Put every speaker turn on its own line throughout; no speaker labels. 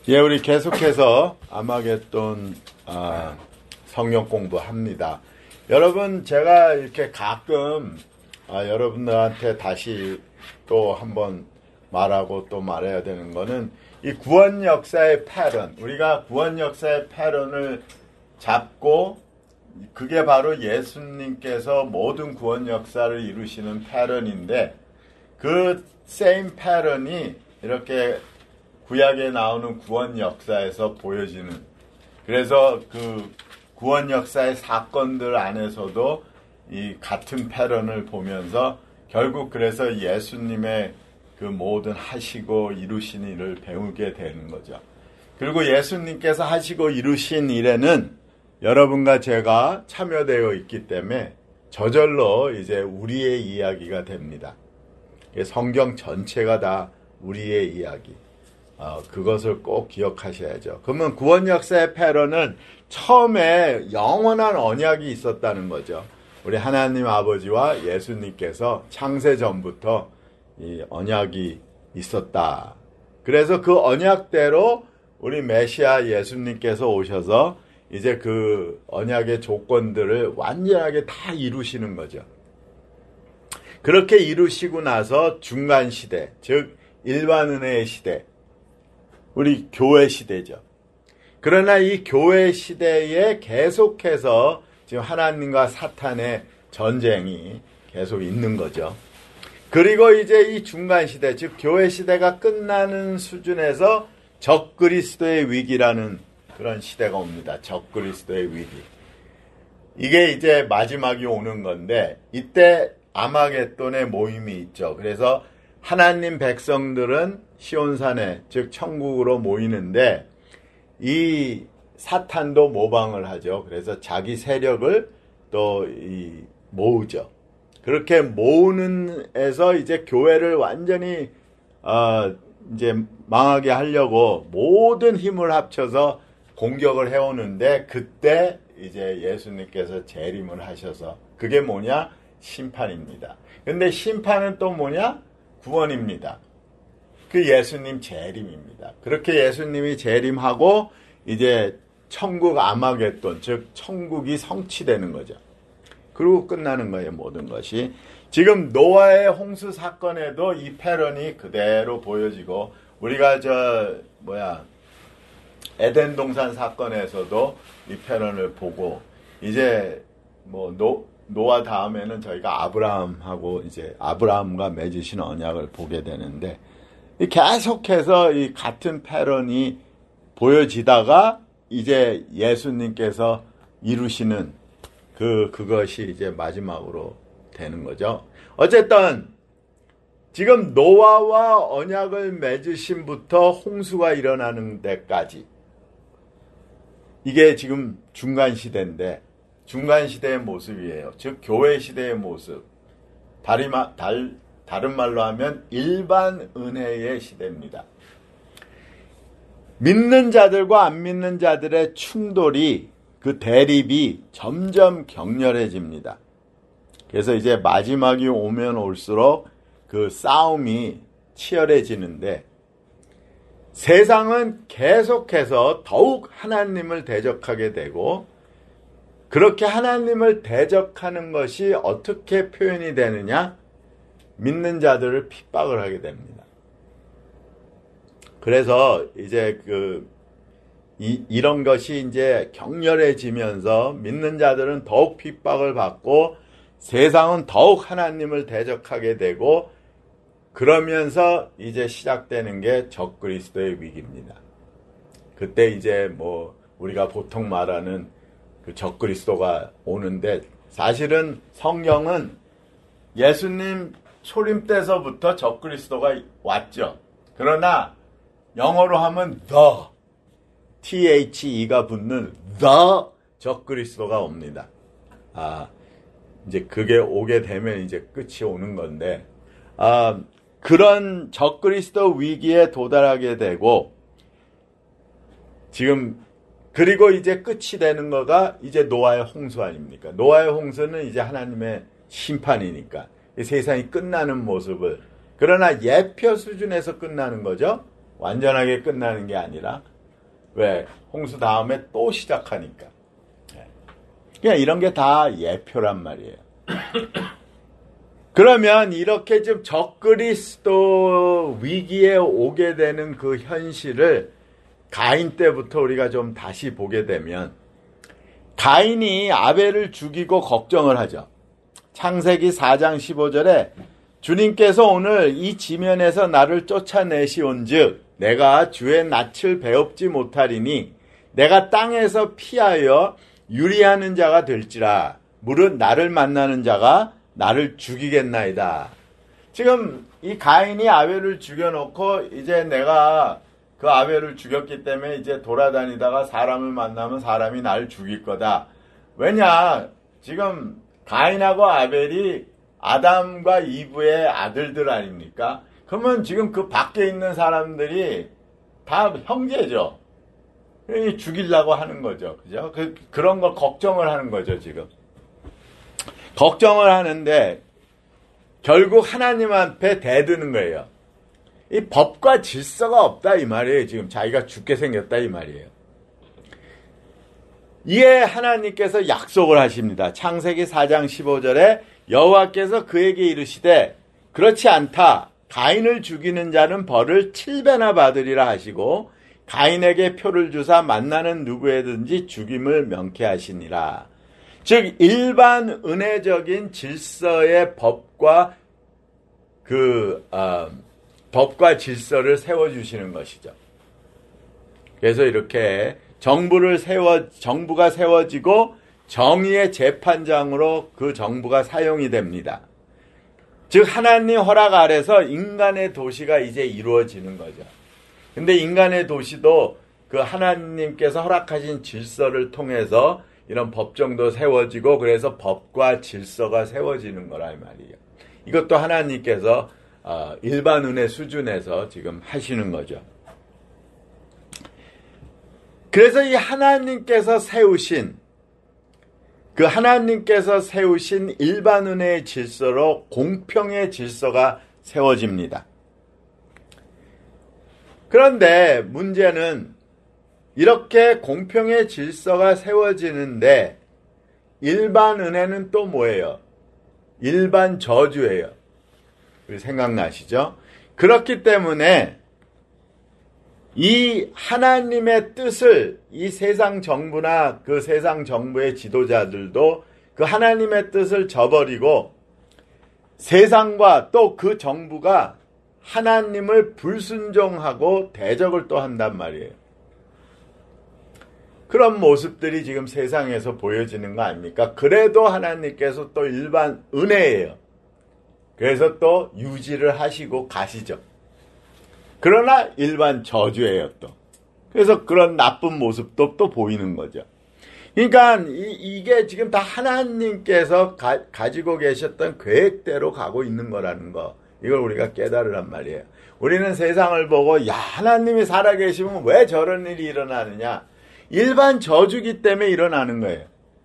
예, 우리 계속해서 아마겟돈 성경 공부합니다. 여러분, 제가 이렇게 가끔 여러분들한테 다시 또 한번 말하고 또 말해야 되는 거는 이 구원 역사의 패런, 우리가 구원 역사의 패런을 잡고 그게 바로 예수님께서 모든 구원 역사를 이루시는 패런인데 그 same 패런이 이렇게 구약에 나오는 구원 역사에서 보여지는, 그래서 그 구원 역사의 사건들 안에서도 이 같은 패런을 보면서 결국 그래서 예수님의 그 모든 하시고 이루신 일을 배우게 되는 거죠. 그리고 예수님께서 하시고 이루신 일에는 여러분과 제가 참여되어 있기 때문에 저절로 이제 우리의 이야기가 됩니다. 성경 전체가 다 우리의 이야기. 그것을 꼭 기억하셔야죠. 그러면 구원 역사의 패런은 처음에 영원한 언약이 있었다는 거죠. 우리 하나님 아버지와 예수님께서 창세 전부터 이 언약이 있었다. 그래서 그 언약대로 우리 메시아 예수님께서 오셔서 이제 그 언약의 조건들을 완전하게 다 이루시는 거죠. 그렇게 이루시고 나서 중간 시대, 즉 일반 은혜의 시대, 우리 교회 시대죠. 그러나 이 교회 시대에 계속해서 지금 하나님과 사탄의 전쟁이 계속 있는 거죠. 그리고 이제 이 중간 시대, 즉 교회 시대가 끝나는 수준에서 적그리스도의 위기라는 그런 시대가 옵니다. 적그리스도의 위기. 이게 이제 마지막이 오는 건데 이때 아마겟돈의 모임이 있죠. 그래서 하나님 백성들은 시온산에, 즉 천국으로 모이는데 이 사탄도 모방을 하죠. 그래서 자기 세력을 또 모으죠. 그렇게 모으는 에서 이제 교회를 완전히 이제 망하게 하려고 모든 힘을 합쳐서 공격을 해오는데 그때 이제 예수님께서 재림을 하셔서 그게 뭐냐? 심판입니다. 근데 심판은 또 뭐냐? 구원입니다. 그 예수님 재림입니다. 그렇게 예수님이 재림하고 이제 천국 아마겟돈, 즉 천국이 성취되는 거죠. 그리고 끝나는 거예요, 모든 것이. 지금 노아의 홍수 사건에도 이 패런이 그대로 보여지고 우리가 에덴 동산 사건에서도 이 패런을 보고 이제 노아 다음에는 저희가 아브라함하고 이제 아브라함과 맺으신 언약을 보게 되는데 계속해서 이 같은 패런이 보여지다가 이제 예수님께서 이루시는 그것이 이제 마지막으로 되는 거죠. 어쨌든 지금 노아와 언약을 맺으심부터 홍수가 일어나는 데까지 이게 지금 중간 시대인데 중간 시대의 모습이에요. 즉 교회 시대의 모습. 다른 말로 하면 일반 은혜의 시대입니다. 믿는 자들과 안 믿는 자들의 충돌이, 그 대립이 점점 격렬해집니다. 그래서 이제 마지막이 오면 올수록 그 싸움이 치열해지는데 세상은 계속해서 더욱 하나님을 대적하게 되고 그렇게 하나님을 대적하는 것이 어떻게 표현이 되느냐? 믿는 자들을 핍박을 하게 됩니다. 그래서 이제 이런 것이 이제 격렬해지면서 믿는 자들은 더욱 핍박을 받고 세상은 더욱 하나님을 대적하게 되고 그러면서 이제 시작되는 게 적그리스도의 위기입니다. 그때 이제 우리가 보통 말하는 그 적그리스도가 오는데 사실은 성경은 예수님 초림 때서부터 적그리스도가 왔죠. 그러나 영어로 하면 THE가 붙는 적그리스도가 옵니다. 이제 그게 오게 되면 이제 끝이 오는 건데 그런 적그리스도 위기에 도달하게 되고 지금 그리고 이제 끝이 되는 거가 이제 노아의 홍수 아닙니까? 노아의 홍수는 이제 하나님의 심판이니까 세상이 끝나는 모습을, 그러나 예표 수준에서 끝나는 거죠. 완전하게 끝나는 게 아니라 왜? 홍수 다음에 또 시작하니까. 그냥 이런 게 다 예표란 말이에요. 그러면 이렇게 좀 적그리스도 위기에 오게 되는 그 현실을 가인 때부터 우리가 좀 다시 보게 되면, 가인이 아벨을 죽이고 걱정을 하죠. 창세기 4장 15절에 주님께서 오늘 이 지면에서 나를 쫓아내시온즉 내가 주의 낯을 배웁지 못하리니 내가 땅에서 피하여 유리하는 자가 될지라 무릇 나를 만나는 자가 나를 죽이겠나이다. 지금 이 가인이 아벨을 죽여놓고 이제 내가 그 아벨을 죽였기 때문에 이제 돌아다니다가 사람을 만나면 사람이 나를 죽일 거다. 왜냐? 지금 가인하고 아벨이 아담과 이브의 아들들 아닙니까? 그러면 지금 그 밖에 있는 사람들이 다 형제죠. 죽이려고 하는 거죠. 그죠? 그런 거 걱정을 하는 거죠, 지금. 걱정을 하는데, 결국 하나님 앞에 대드는 거예요. 이 법과 질서가 없다, 이 말이에요. 지금 자기가 죽게 생겼다, 이 말이에요. 이에 하나님께서 약속을 하십니다. 창세기 4장 15절에 여호와께서 그에게 이르시되 그렇지 않다. 가인을 죽이는 자는 벌을 7배나 받으리라 하시고 가인에게 표를 주사 만나는 누구에든지 죽임을 명쾌하시니라. 즉 일반 은혜적인 질서의 법과 법과 질서를 세워주시는 것이죠. 그래서 이렇게 정부가 세워지고 정의의 재판장으로 그 정부가 사용이 됩니다. 즉 하나님 허락 아래서 인간의 도시가 이제 이루어지는 거죠. 근데 인간의 도시도 그 하나님께서 허락하신 질서를 통해서 이런 법정도 세워지고 그래서 법과 질서가 세워지는 거라 이 말이에요. 이것도 하나님께서 일반 은혜 수준에서 지금 하시는 거죠. 그래서 이 하나님께서 세우신 일반 은혜의 질서로 공평의 질서가 세워집니다. 그런데 문제는 이렇게 공평의 질서가 세워지는데 일반 은혜는 또 뭐예요? 일반 저주예요. 생각나시죠? 그렇기 때문에 이 하나님의 뜻을 이 세상 정부나 그 세상 정부의 지도자들도 그 하나님의 뜻을 저버리고 세상과 또 그 정부가 하나님을 불순종하고 대적을 또 한단 말이에요. 그런 모습들이 지금 세상에서 보여지는 거 아닙니까? 그래도 하나님께서 또 일반 은혜예요. 그래서 또 유지를 하시고 가시죠. 그러나 일반 저주예요 또. 그래서 그런 나쁜 모습도 또 보이는 거죠. 그러니까 이게 지금 다 하나님께서 가지고 계셨던 계획대로 가고 있는 거라는 거. 이걸 우리가 깨달으란 말이에요. 우리는 세상을 보고 야 하나님이 살아계시면 왜 저런 일이 일어나느냐. 일반 저주기 때문에 일어나는 거예요.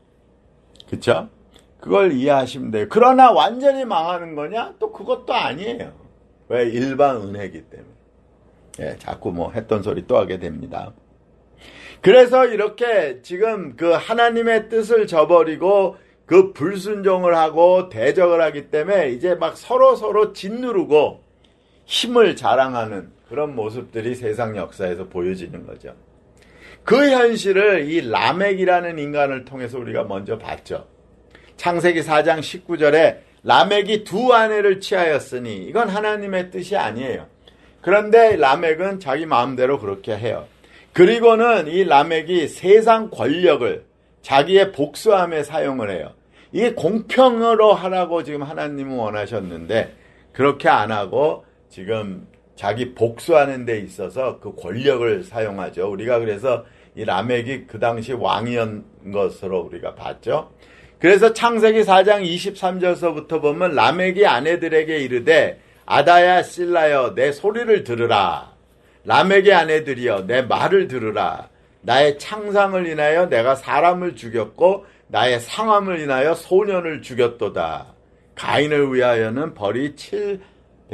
그쵸? 그걸 이해하시면 돼요. 그러나 완전히 망하는 거냐? 또 그것도 아니에요. 왜? 일반 은혜이기 때문에. 예, 자꾸 뭐 했던 소리 또 하게 됩니다. 그래서 이렇게 지금 그 하나님의 뜻을 저버리고 그 불순종을 하고 대적을 하기 때문에 이제 막 서로 짓누르고 힘을 자랑하는 그런 모습들이 세상 역사에서 보여지는 거죠. 그 현실을 이 라멕이라는 인간을 통해서 우리가 먼저 봤죠. 창세기 4장 19절에 라멕이 두 아내를 취하였으니 이건 하나님의 뜻이 아니에요. 그런데 라멕은 자기 마음대로 그렇게 해요. 그리고는 이 라멕이 세상 권력을 자기의 복수함에 사용을 해요. 이게 공평으로 하라고 지금 하나님은 원하셨는데 그렇게 안 하고 지금 자기 복수하는 데 있어서 그 권력을 사용하죠. 우리가 그래서 이 라멕이 그 당시 왕이었던 것으로 우리가 봤죠. 그래서 창세기 4장 23절서부터 보면 라멕이 아내들에게 이르되 아다야 실라여 내 소리를 들으라. 라멕의 아내들이여 내 말을 들으라. 나의 창상을 인하여 내가 사람을 죽였고 나의 상함을 인하여 소년을 죽였도다. 가인을 위하여는 벌이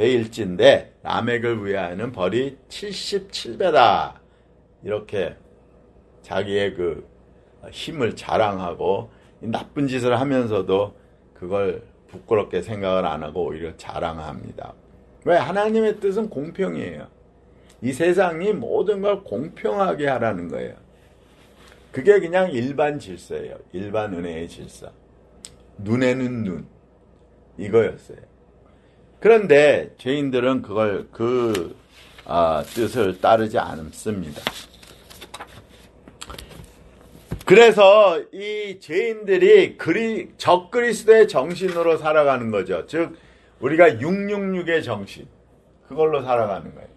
7배일진데 라멕을 위하여는 벌이 77배다. 이렇게 자기의 그 힘을 자랑하고 나쁜 짓을 하면서도 그걸 부끄럽게 생각을 안 하고 오히려 자랑합니다. 왜? 하나님의 뜻은 공평이에요. 이 세상이 모든 걸 공평하게 하라는 거예요. 그게 그냥 일반 질서예요. 일반 은혜의 질서. 눈에는 눈. 이거였어요. 그런데 죄인들은 그걸 뜻을 따르지 않습니다. 그래서 이 죄인들이 적그리스도의 정신으로 살아가는 거죠. 즉 우리가 666의 정신, 그걸로 살아가는 거예요.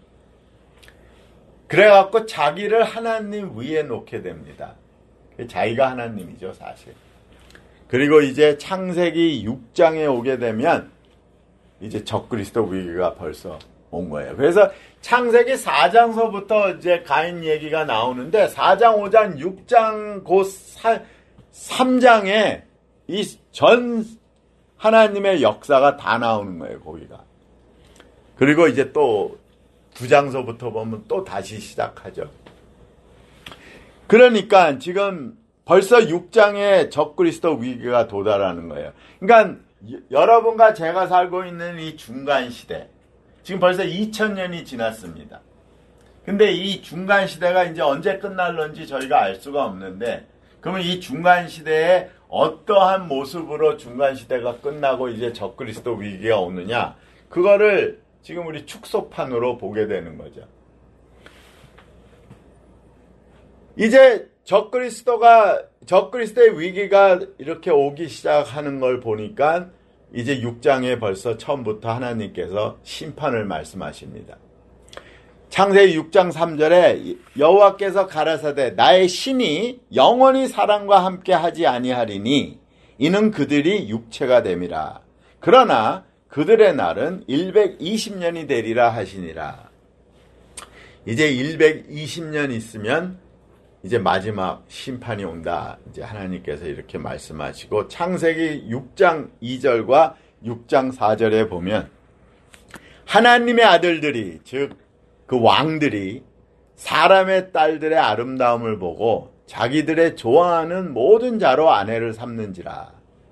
그래갖고 자기를 하나님 위에 놓게 됩니다. 자기가 하나님이죠, 사실. 그리고 이제 창세기 6장에 오게 되면 이제 적그리스도 위기가 벌써 온 거예요. 그래서 창세기 4장서부터 이제 가인 얘기가 나오는데 4장, 5장, 6장, 그 3장에 이 전 하나님의 역사가 다 나오는 거예요, 거기가. 그리고 이제 또 9장서부터 보면 또 다시 시작하죠. 그러니까 지금 벌써 6장에 적그리스도 위기가 도달하는 거예요. 그러니까 여러분과 제가 살고 있는 이 중간 시대, 지금 벌써 2000년이 지났습니다. 근데 이 중간 시대가 이제 언제 끝날런지 저희가 알 수가 없는데, 그러면 이 중간 시대에 어떠한 모습으로 중간 시대가 끝나고 이제 적그리스도 위기가 오느냐, 그거를 지금 우리 축소판으로 보게 되는 거죠. 이제 적그리스도의 위기가 이렇게 오기 시작하는 걸 보니까 이제 6장에 벌써 처음부터 하나님께서 심판을 말씀하십니다. 창세기 6장 3절에 여호와께서 가라사대 나의 신이 영원히 사람과 함께 하지 아니하리니 이는 그들이 육체가 됨이라. 그러나 그들의 날은 120년이 되리라 하시니라. 이제 120년 있으면 이제 마지막 심판이 온다. 이제 하나님께서 이렇게 말씀하시고 창세기 6장 2절과 6장 4절에 보면 하나님의 아들들이 즉 그 왕들이 사람의 딸들의 아름다움을 보고 자기들의 좋아하는 모든 자로 아내를 삼는지라.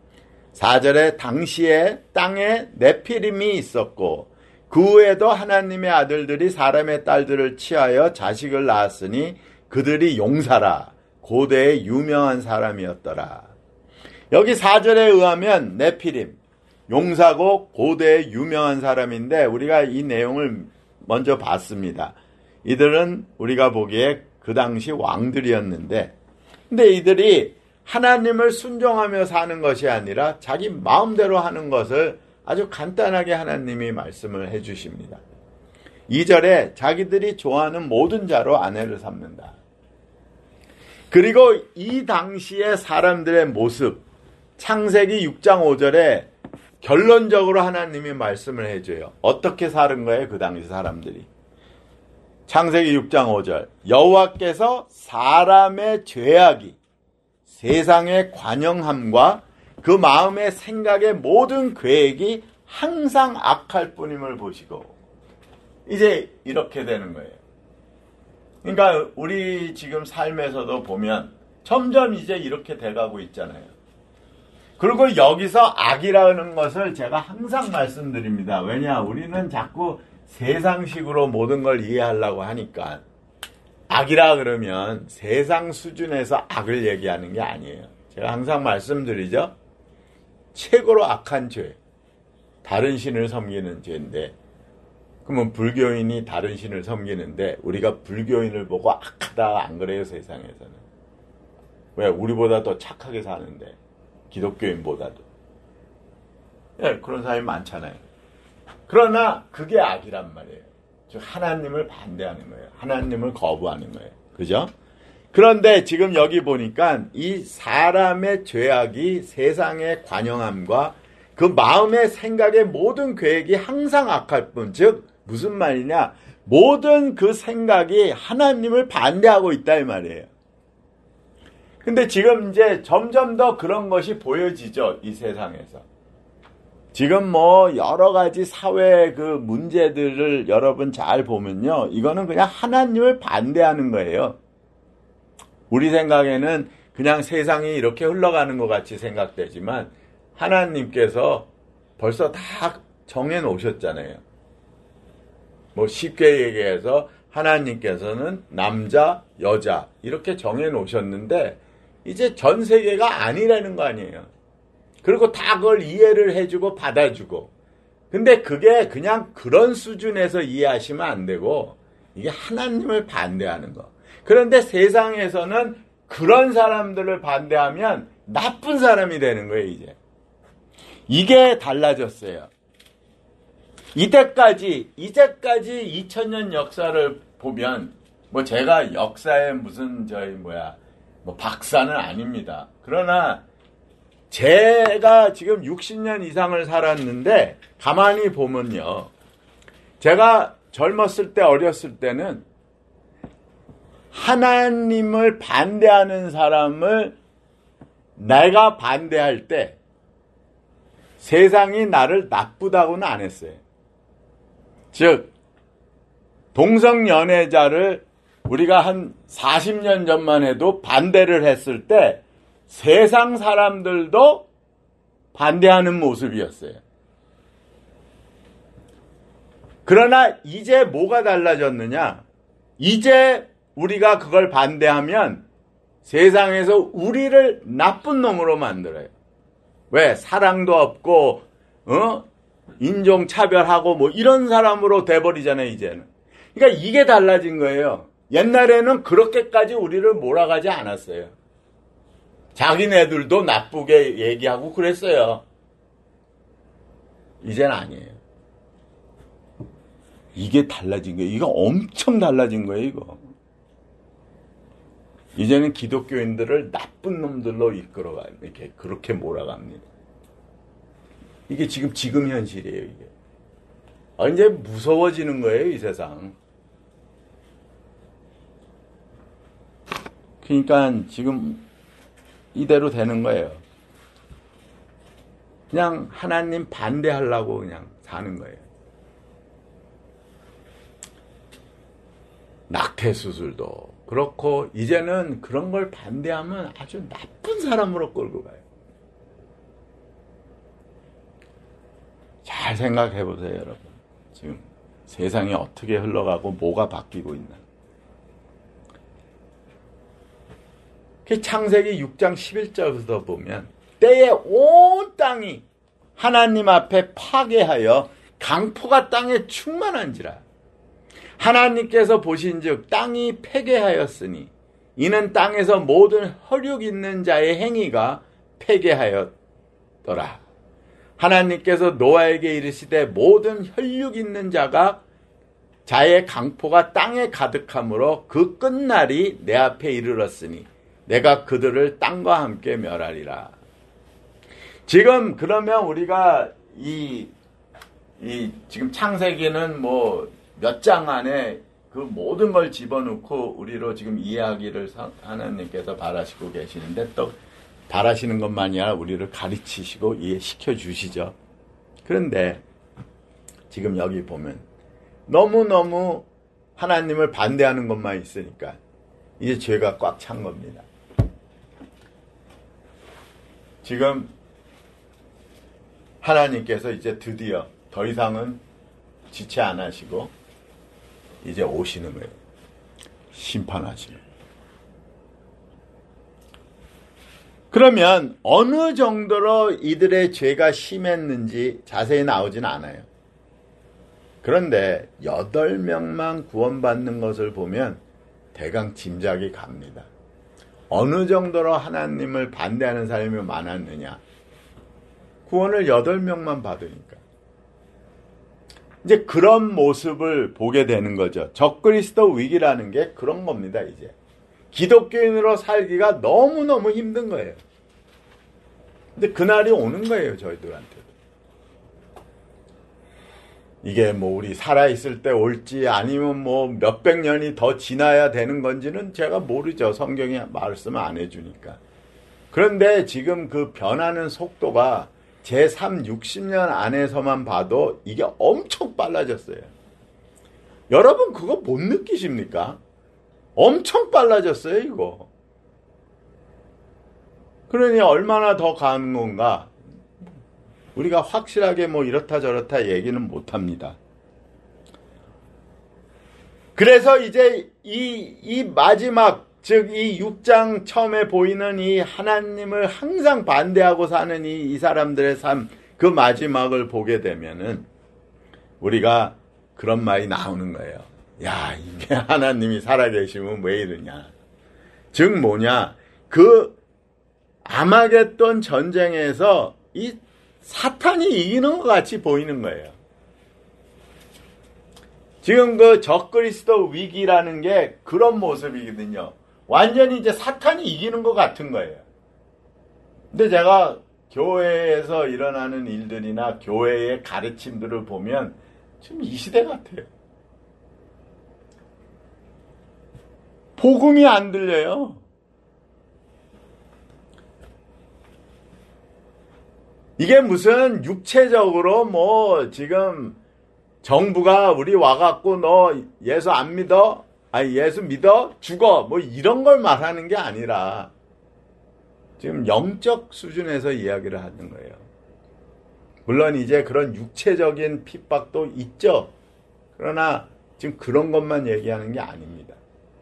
4절에 당시에 땅에 네피림이 있었고 그 후에도 하나님의 아들들이 사람의 딸들을 취하여 자식을 낳았으니 그들이 용사라. 고대의 유명한 사람이었더라. 여기 4절에 의하면 네피림, 용사고 고대의 유명한 사람인데 우리가 이 내용을 먼저 봤습니다. 이들은 우리가 보기에 그 당시 왕들이었는데, 근데 이들이 하나님을 순종하며 사는 것이 아니라 자기 마음대로 하는 것을 아주 간단하게 하나님이 말씀을 해주십니다. 2절에 자기들이 좋아하는 모든 자로 아내를 삼는다. 그리고 이 당시의 사람들의 모습, 창세기 6장 5절에 결론적으로 하나님이 말씀을 해줘요. 어떻게 사는 거예요, 그 당시 사람들이. 창세기 6장 5절 여호와께서 사람의 죄악이 세상의 관영함과 그 마음의 생각의 모든 계획이 항상 악할 뿐임을 보시고. 이제 이렇게 되는 거예요. 그러니까 우리 지금 삶에서도 보면 점점 이제 이렇게 돼가고 있잖아요. 그리고 여기서 악이라는 것을 제가 항상 말씀드립니다. 왜냐? 우리는 자꾸 세상식으로 모든 걸 이해하려고 하니까. 악이라 그러면 세상 수준에서 악을 얘기하는 게 아니에요. 제가 항상 말씀드리죠. 최고로 악한 죄, 다른 신을 섬기는 죄인데, 그러면 불교인이 다른 신을 섬기는데 우리가 불교인을 보고 악하다 안 그래요, 세상에서는. 왜? 우리보다 더 착하게 사는데, 기독교인보다도. 예, 그런 사람이 많잖아요. 그러나 그게 악이란 말이에요. 즉 하나님을 반대하는 거예요. 하나님을 거부하는 거예요. 그죠? 그런데 지금 여기 보니까 이 사람의 죄악이 세상의 관영함과 그 마음의 생각의 모든 계획이 항상 악할 뿐. 즉 무슨 말이냐? 모든 그 생각이 하나님을 반대하고 있다 이 말이에요. 근데 지금 이제 점점 더 그런 것이 보여지죠, 이 세상에서. 지금 뭐 여러 가지 사회 그 문제들을 여러분 잘 보면요, 이거는 그냥 하나님을 반대하는 거예요. 우리 생각에는 그냥 세상이 이렇게 흘러가는 것 같이 생각되지만 하나님께서 벌써 다 정해 놓으셨잖아요. 뭐 쉽게 얘기해서 하나님께서는 남자, 여자 이렇게 정해 놓으셨는데 이제 전 세계가 아니라는 거 아니에요. 그리고 다 그걸 이해를 해주고 받아주고. 근데 그게 그냥 그런 수준에서 이해하시면 안 되고 이게 하나님을 반대하는 거. 그런데 세상에서는 그런 사람들을 반대하면 나쁜 사람이 되는 거예요, 이제. 이게 달라졌어요. 이제까지 2000년 역사를 보면 뭐 제가 역사에 무슨 뭐 박사는 아닙니다. 그러나 제가 지금 60년 이상을 살았는데 가만히 보면요. 제가 젊었을 때 어렸을 때는 하나님을 반대하는 사람을 내가 반대할 때 세상이 나를 나쁘다고는 안 했어요. 즉 동성연애자를 우리가 한 40년 전만 해도 반대를 했을 때 세상 사람들도 반대하는 모습이었어요. 그러나 이제 뭐가 달라졌느냐? 이제 우리가 그걸 반대하면 세상에서 우리를 나쁜 놈으로 만들어요. 왜? 사랑도 없고 인종차별하고 뭐 이런 사람으로 돼버리잖아요, 이제는. 그러니까 이게 달라진 거예요. 옛날에는 그렇게까지 우리를 몰아가지 않았어요. 자기네들도 나쁘게 얘기하고 그랬어요. 이제는 아니에요. 이게 달라진 거예요. 이거 엄청 달라진 거예요, 이거. 이제는 기독교인들을 나쁜 놈들로 이끌어가요. 이렇게 그렇게 몰아갑니다. 이게 지금 현실이에요, 이게. 이제 무서워지는 거예요, 이 세상. 그러니까 지금 이대로 되는 거예요. 그냥 하나님 반대하려고 그냥 사는 거예요. 낙태 수술도 그렇고 이제는 그런 걸 반대하면 아주 나쁜 사람으로 끌고 가요. 잘 생각해 보세요, 여러분. 지금 세상이 어떻게 흘러가고 뭐가 바뀌고 있나. 창세기 6장 11절부터 보면 때에 온 땅이 하나님 앞에 파괴하여 강포가 땅에 충만한지라. 하나님께서 보신즉 땅이 폐괴하였으니 이는 땅에서 모든 혈육 있는 자의 행위가 폐괴하였더라. 하나님께서 노아에게 이르시되 모든 혈육 있는 자의 강포가 땅에 가득하므로 그 끝날이 내 앞에 이르렀으니 내가 그들을 땅과 함께 멸하리라. 지금 그러면 우리가 지금 창세기는 뭐 몇 장 안에 그 모든 걸 집어넣고 우리로 지금 이해하기를 하나님께서 바라시고 계시는데 또 바라시는 것만이 아니라 우리를 가르치시고 이해시켜 주시죠. 그런데 지금 여기 보면 너무너무 하나님을 반대하는 것만 있으니까 이제 죄가 꽉 찬 겁니다. 지금 하나님께서 이제 드디어 더 이상은 지체 안 하시고 이제 오시는 거예요. 심판하시는. 그러면 어느 정도로 이들의 죄가 심했는지 자세히 나오진 않아요. 그런데 8명만 구원받는 것을 보면 대강 짐작이 갑니다. 어느 정도로 하나님을 반대하는 사람이 많았느냐. 구원을 8명만 받으니까. 이제 그런 모습을 보게 되는 거죠. 적그리스도 위기라는 게 그런 겁니다, 이제. 기독교인으로 살기가 너무너무 힘든 거예요. 근데 그날이 오는 거예요, 저희들한테도. 이게 뭐 우리 살아있을 때 올지 아니면 뭐 몇백 년이 더 지나야 되는 건지는 제가 모르죠. 성경이 말씀 안 해주니까. 그런데 지금 그 변하는 속도가 제3 60년 안에서만 봐도 이게 엄청 빨라졌어요. 여러분 그거 못 느끼십니까? 엄청 빨라졌어요, 이거. 그러니 얼마나 더 가는 건가? 우리가 확실하게 뭐 이렇다 저렇다 얘기는 못합니다. 그래서 이제 이 마지막, 즉 이 6장 처음에 보이는 이 하나님을 항상 반대하고 사는 이 사람들의 삶, 그 마지막을 보게 되면은 우리가 그런 말이 나오는 거예요. 야, 이게 하나님이 살아계시면 왜 이러냐. 즉 뭐냐, 그 아마겟돈 전쟁에서 이 사탄이 이기는 것 같이 보이는 거예요. 지금 그 적그리스도 위기라는 게 그런 모습이거든요. 완전히 이제 사탄이 이기는 것 같은 거예요. 근데 제가 교회에서 일어나는 일들이나 교회의 가르침들을 보면 지금 이 시대 같아요. 복음이 안 들려요. 이게 무슨 육체적으로 뭐 지금 정부가 우리 와갖고 너 예수 안 믿어? 아니 예수 믿어? 죽어? 뭐 이런 걸 말하는 게 아니라 지금 영적 수준에서 이야기를 하는 거예요. 물론 이제 그런 육체적인 핍박도 있죠. 그러나 지금 그런 것만 얘기하는 게 아닙니다.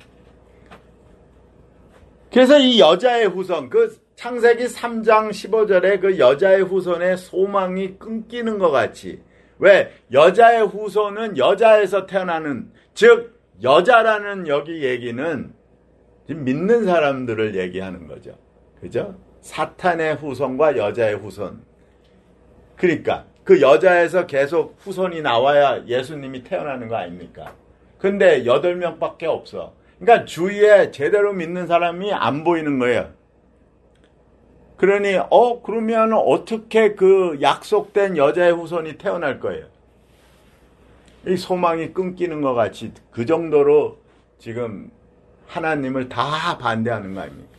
그래서 이 여자의 후손, 그 창세기 3장 15절에 그 여자의 후손의 소망이 끊기는 것 같이, 왜? 여자의 후손은 여자에서 태어나는, 즉 여자라는 여기 얘기는 지금 믿는 사람들을 얘기하는 거죠. 그죠? 사탄의 후손과 여자의 후손. 그러니까 그 여자에서 계속 후손이 나와야 예수님이 태어나는 거 아닙니까? 근데 8명밖에 없어. 그러니까 주위에 제대로 믿는 사람이 안 보이는 거예요. 그러니 그러면 어떻게 그 약속된 여자의 후손이 태어날 거예요? 이 소망이 끊기는 것 같이 그 정도로 지금 하나님을 다 반대하는 거 아닙니까?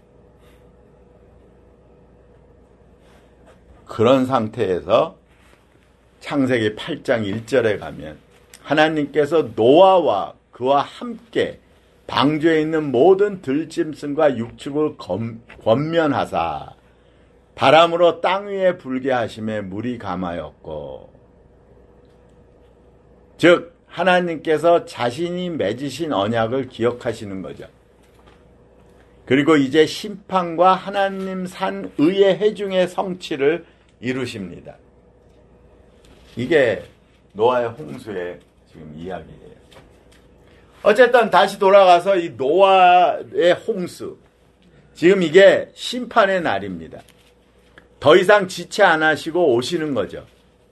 그런 상태에서 창세기 8장 1절에 가면 하나님께서 노아와 그와 함께 방주에 있는 모든 들짐승과 육축을 권면하사 바람으로 땅 위에 불게 하심에 물이 감하였고, 즉 하나님께서 자신이 맺으신 언약을 기억하시는 거죠. 그리고 이제 심판과 하나님 산 의의 회중의 성취를 이루십니다. 이게 노아의 홍수의 지금 이야기예요. 어쨌든 다시 돌아가서 이 노아의 홍수, 지금 이게 심판의 날입니다. 더 이상 지체 안 하시고 오시는 거죠.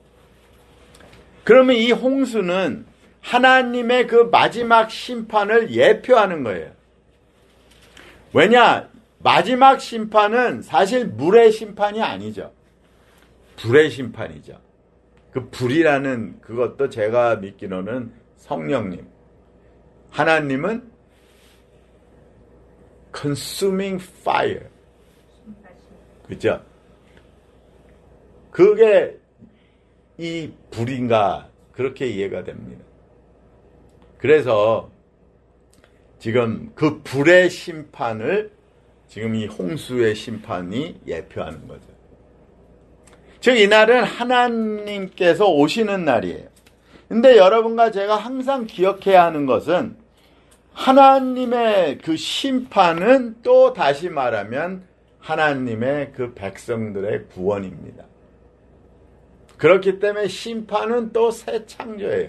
그러면 이 홍수는 하나님의 그 마지막 심판을 예표하는 거예요. 왜냐? 마지막 심판은 사실 물의 심판이 아니죠. 불의 심판이죠. 그 불이라는 그것도 제가 믿기로는 성령님. 하나님은 consuming fire. 그죠? 그게 이 불인가 그렇게 이해가 됩니다. 그래서 지금 그 불의 심판을 지금 이 홍수의 심판이 예표하는 거죠. 즉 이날은 하나님께서 오시는 날이에요. 근데 여러분과 제가 항상 기억해야 하는 것은 하나님의 그 심판은 또 다시 말하면 하나님의 그 백성들의 구원입니다. 그렇기 때문에 심판은 또 새 창조예요.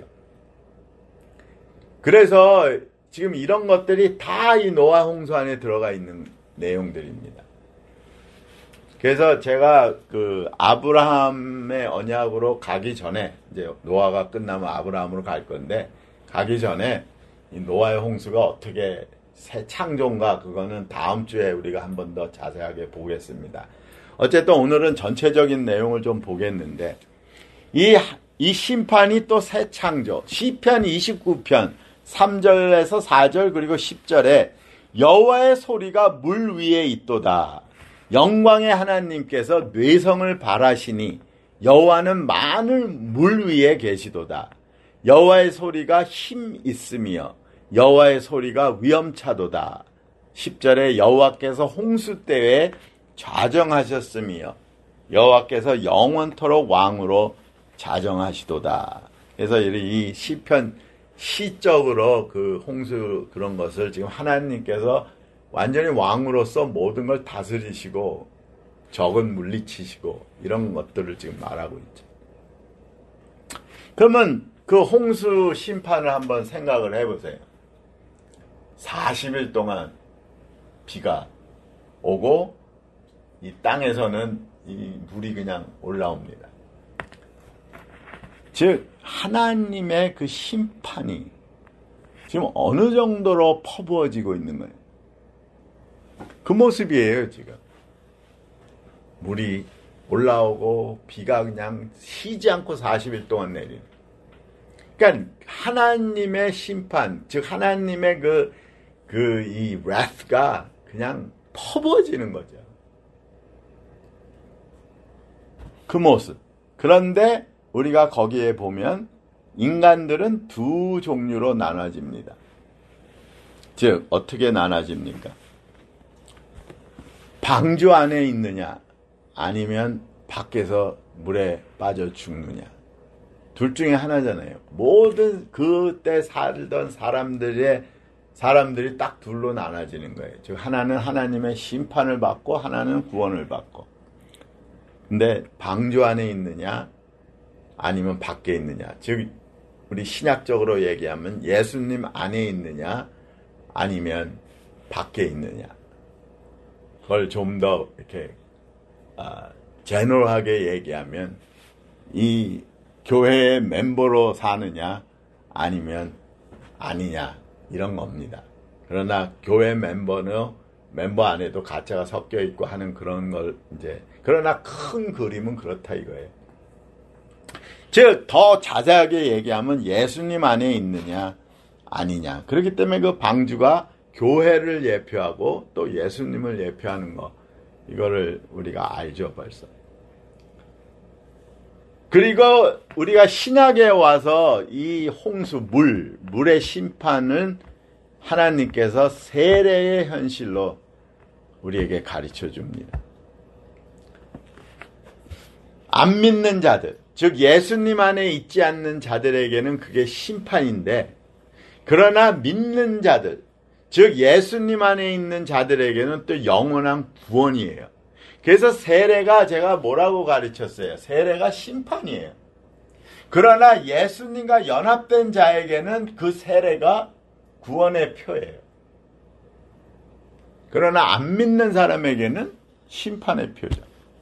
그래서 지금 이런 것들이 다 이 노아 홍수 안에 들어가 있는 내용들입니다. 그래서 제가 그 아브라함의 언약으로 가기 전에, 이제 노아가 끝나면 아브라함으로 갈 건데, 가기 전에 이 노아의 홍수가 어떻게 새 창조인가, 그거는 다음 주에 우리가 한 번 더 자세하게 보겠습니다. 어쨌든 오늘은 전체적인 내용을 좀 보겠는데, 이 심판이 또 새 창조, 시편 29편 3절에서 4절 그리고 10절에 여호와의 소리가 물 위에 있도다. 영광의 하나님께서 뇌성을 발하시니 여호와는 많은 물 위에 계시도다. 여호와의 소리가 힘 있으며 여호와의 소리가 위엄차도다. 10절에 여호와께서 홍수 때에 좌정하셨으며 여호와께서 영원토록 왕으로 자정하시도다. 그래서 이 시편 시적으로 그 홍수 그런 것을 지금 하나님께서 완전히 왕으로서 모든 걸 다스리시고 적은 물리치시고 이런 것들을 지금 말하고 있죠. 그러면 그 홍수 심판을 한번 생각을 해보세요. 40일 동안 비가 오고 이 땅에서는 이 물이 그냥 올라옵니다. 즉 하나님의 그 심판이 지금 어느 정도로 퍼부어지고 있는 거예요. 그 모습이에요. 지금 물이 올라오고 비가 그냥 쉬지 않고 40일 동안 내리는. 그러니까 하나님의 심판, 즉 하나님의 이 wrath가 그냥 퍼부어지는 거죠. 그 모습. 그런데 우리가 거기에 보면 인간들은 두 종류로 나눠집니다. 즉 어떻게 나눠집니까? 방주 안에 있느냐 아니면 밖에서 물에 빠져 죽느냐. 둘 중에 하나잖아요. 모든 그때 살던 사람들이 딱 둘로 나눠지는 거예요. 즉 하나는 하나님의 심판을 받고 하나는 구원을 받고. 근데 방주 안에 있느냐 아니면 밖에 있느냐. 즉 우리 신약적으로 얘기하면 예수님 안에 있느냐 아니면 밖에 있느냐. 그걸 좀 더 이렇게 제너럴하게 얘기하면 이 교회의 멤버로 사느냐 아니면 아니냐 이런 겁니다. 그러나 교회 멤버 안에도 가짜가 섞여 있고 하는 그런 걸 이제 그러나 큰 그림은 그렇다 이거예요. 즉 더 자세하게 얘기하면 예수님 안에 있느냐 아니냐. 그렇기 때문에 그 방주가 교회를 예표하고 또 예수님을 예표하는 거 이거를 우리가 알죠 벌써. 그리고 우리가 신약에 와서 이 홍수 물의 심판은 하나님께서 세례의 현실로 우리에게 가르쳐 줍니다. 안 믿는 자들, 즉 예수님 안에 있지 않는 자들에게는 그게 심판인데, 그러나 믿는 자들, 즉 예수님 안에 있는 자들에게는 또 영원한 구원이에요. 그래서 세례가 제가 뭐라고 가르쳤어요? 세례가 심판이에요. 그러나 예수님과 연합된 자에게는 그 세례가 구원의 표예요. 그러나 안 믿는 사람에게는 심판의 표죠.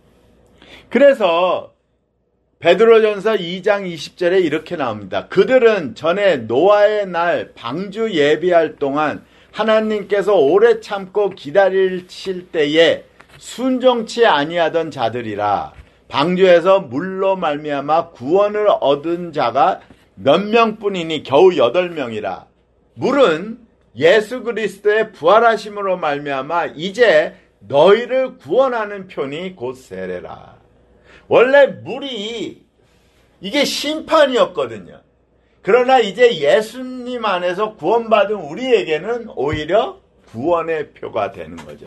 그래서 베드로전서 2장 20절에 이렇게 나옵니다. 그들은 전에 노아의 날 방주 예비할 동안 하나님께서 오래 참고 기다리실 때에 순종치 아니하던 자들이라. 방주에서 물로 말미암아 구원을 얻은 자가 몇 명뿐이니 겨우 8명이라. 물은 예수 그리스도의 부활하심으로 말미암아 이제 너희를 구원하는 편이 곧 세례라. 원래 물이 이게 심판이었거든요. 그러나 이제 예수님 안에서 구원받은 우리에게는 오히려 구원의 표가 되는 거죠.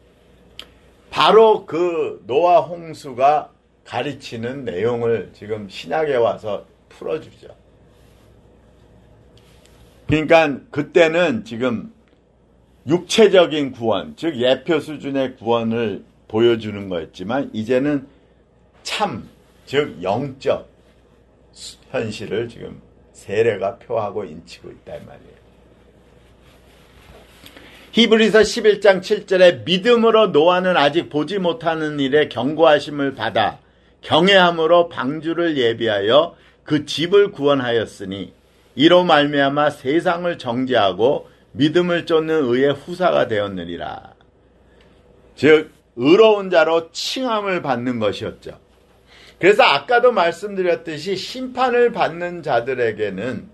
바로 그 노아 홍수가 가르치는 내용을 지금 신약에 와서 풀어주죠. 그러니까 그때는 지금 육체적인 구원, 즉 예표 수준의 구원을 보여주는 거였지만 이제는 참, 즉 영적 현실을 지금 세례가 표하고 인치고 있다 이 말이에요. 히브리서 11장 7절에 믿음으로 노아는 아직 보지 못하는 일에 경고하심을 받아 경외함으로 방주를 예비하여 그 집을 구원하였으니 이로 말미암아 세상을 정죄하고 믿음을 쫓는 의의 후사가 되었느니라. 즉 의로운 자로 칭함을 받는 것이었죠. 그래서 아까도 말씀드렸듯이 심판을 받는 자들에게는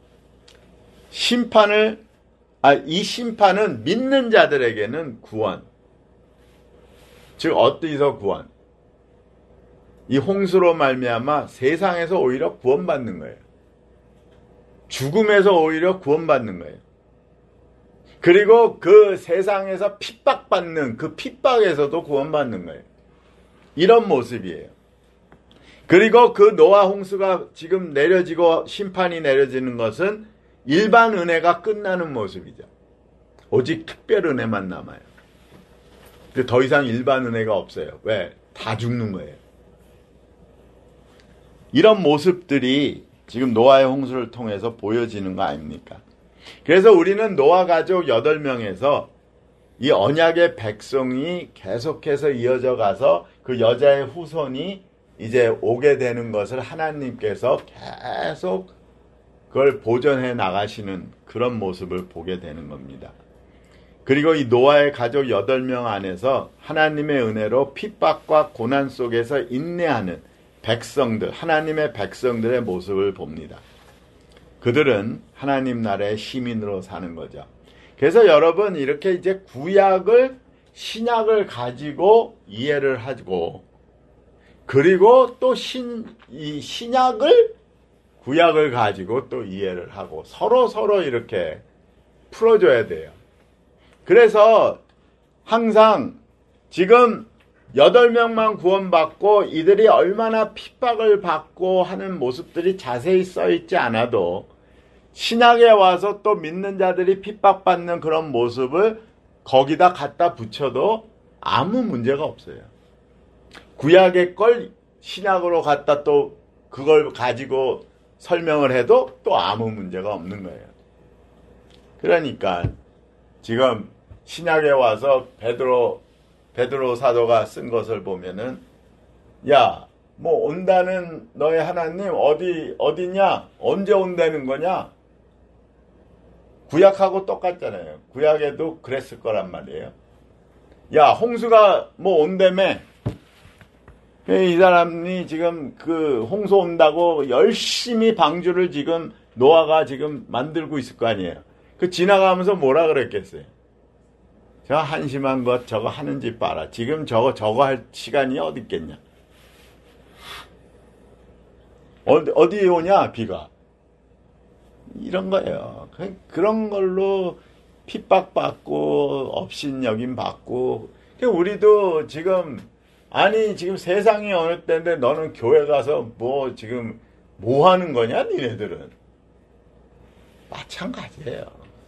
이 심판은 믿는 자들에게는 구원. 즉 어디서 구원? 이 홍수로 말미암아 세상에서 오히려 구원받는 거예요. 죽음에서 오히려 구원받는 거예요. 그리고 그 세상에서 핍박받는 그 핍박에서도 구원받는 거예요. 이런 모습이에요. 그리고 그 노아 홍수가 지금 내려지고 심판이 내려지는 것은 일반 은혜가 끝나는 모습이죠. 오직 특별 은혜만 남아요. 더 이상 일반 은혜가 없어요. 왜? 다 죽는 거예요. 이런 모습들이 지금 노아의 홍수를 통해서 보여지는 거 아닙니까? 그래서 우리는 노아 가족 8명에서 이 언약의 백성이 계속해서 이어져 가서 그 여자의 후손이 이제 오게 되는 것을 하나님께서 계속 그걸 보존해 나가시는 그런 모습을 보게 되는 겁니다. 그리고 이 노아의 가족 8명 안에서 하나님의 은혜로 핍박과 고난 속에서 인내하는 백성들, 하나님의 백성들의 모습을 봅니다. 그들은 하나님 나라의 시민으로 사는 거죠. 그래서 여러분 이렇게 이제 구약을 신약을 가지고 이해를 하고 그리고 또 이 신약을 구약을 가지고 또 이해를 하고 서로 이렇게 풀어줘야 돼요. 그래서 항상 지금 8명만 구원받고 이들이 얼마나 핍박을 받고 하는 모습들이 자세히 써있지 않아도 신약에 와서 또 믿는 자들이 핍박받는 그런 모습을 거기다 갖다 붙여도 아무 문제가 없어요. 구약의 걸 신약으로 갖다 또 그걸 가지고 설명을 해도 또 아무 문제가 없는 거예요. 그러니까 지금 신약에 와서 베드로 사도가 쓴 것을 보면은 야, 뭐 온다는 너의 하나님 어디냐? 언제 온다는 거냐? 구약하고 똑같잖아요. 구약에도 그랬을 거란 말이에요. 야, 홍수가 뭐 온다며? 이 사람이 지금 그 홍수 온다고 열심히 방주를 지금 노아가 지금 만들고 있을 거 아니에요. 그 지나가면서 뭐라 그랬겠어요? 저 한심한 것 저거 하는지 봐라. 지금 저거 할 시간이 어디 있겠냐? 어디에 오냐 비가? 이런 거예요. 그런 걸로 핍박받고 업신여김 받고. 우리도 지금 지금 세상이 어느 때인데 너는 교회 가서 뭐 지금 뭐 하는 거냐 니네들은? 마찬가지예요.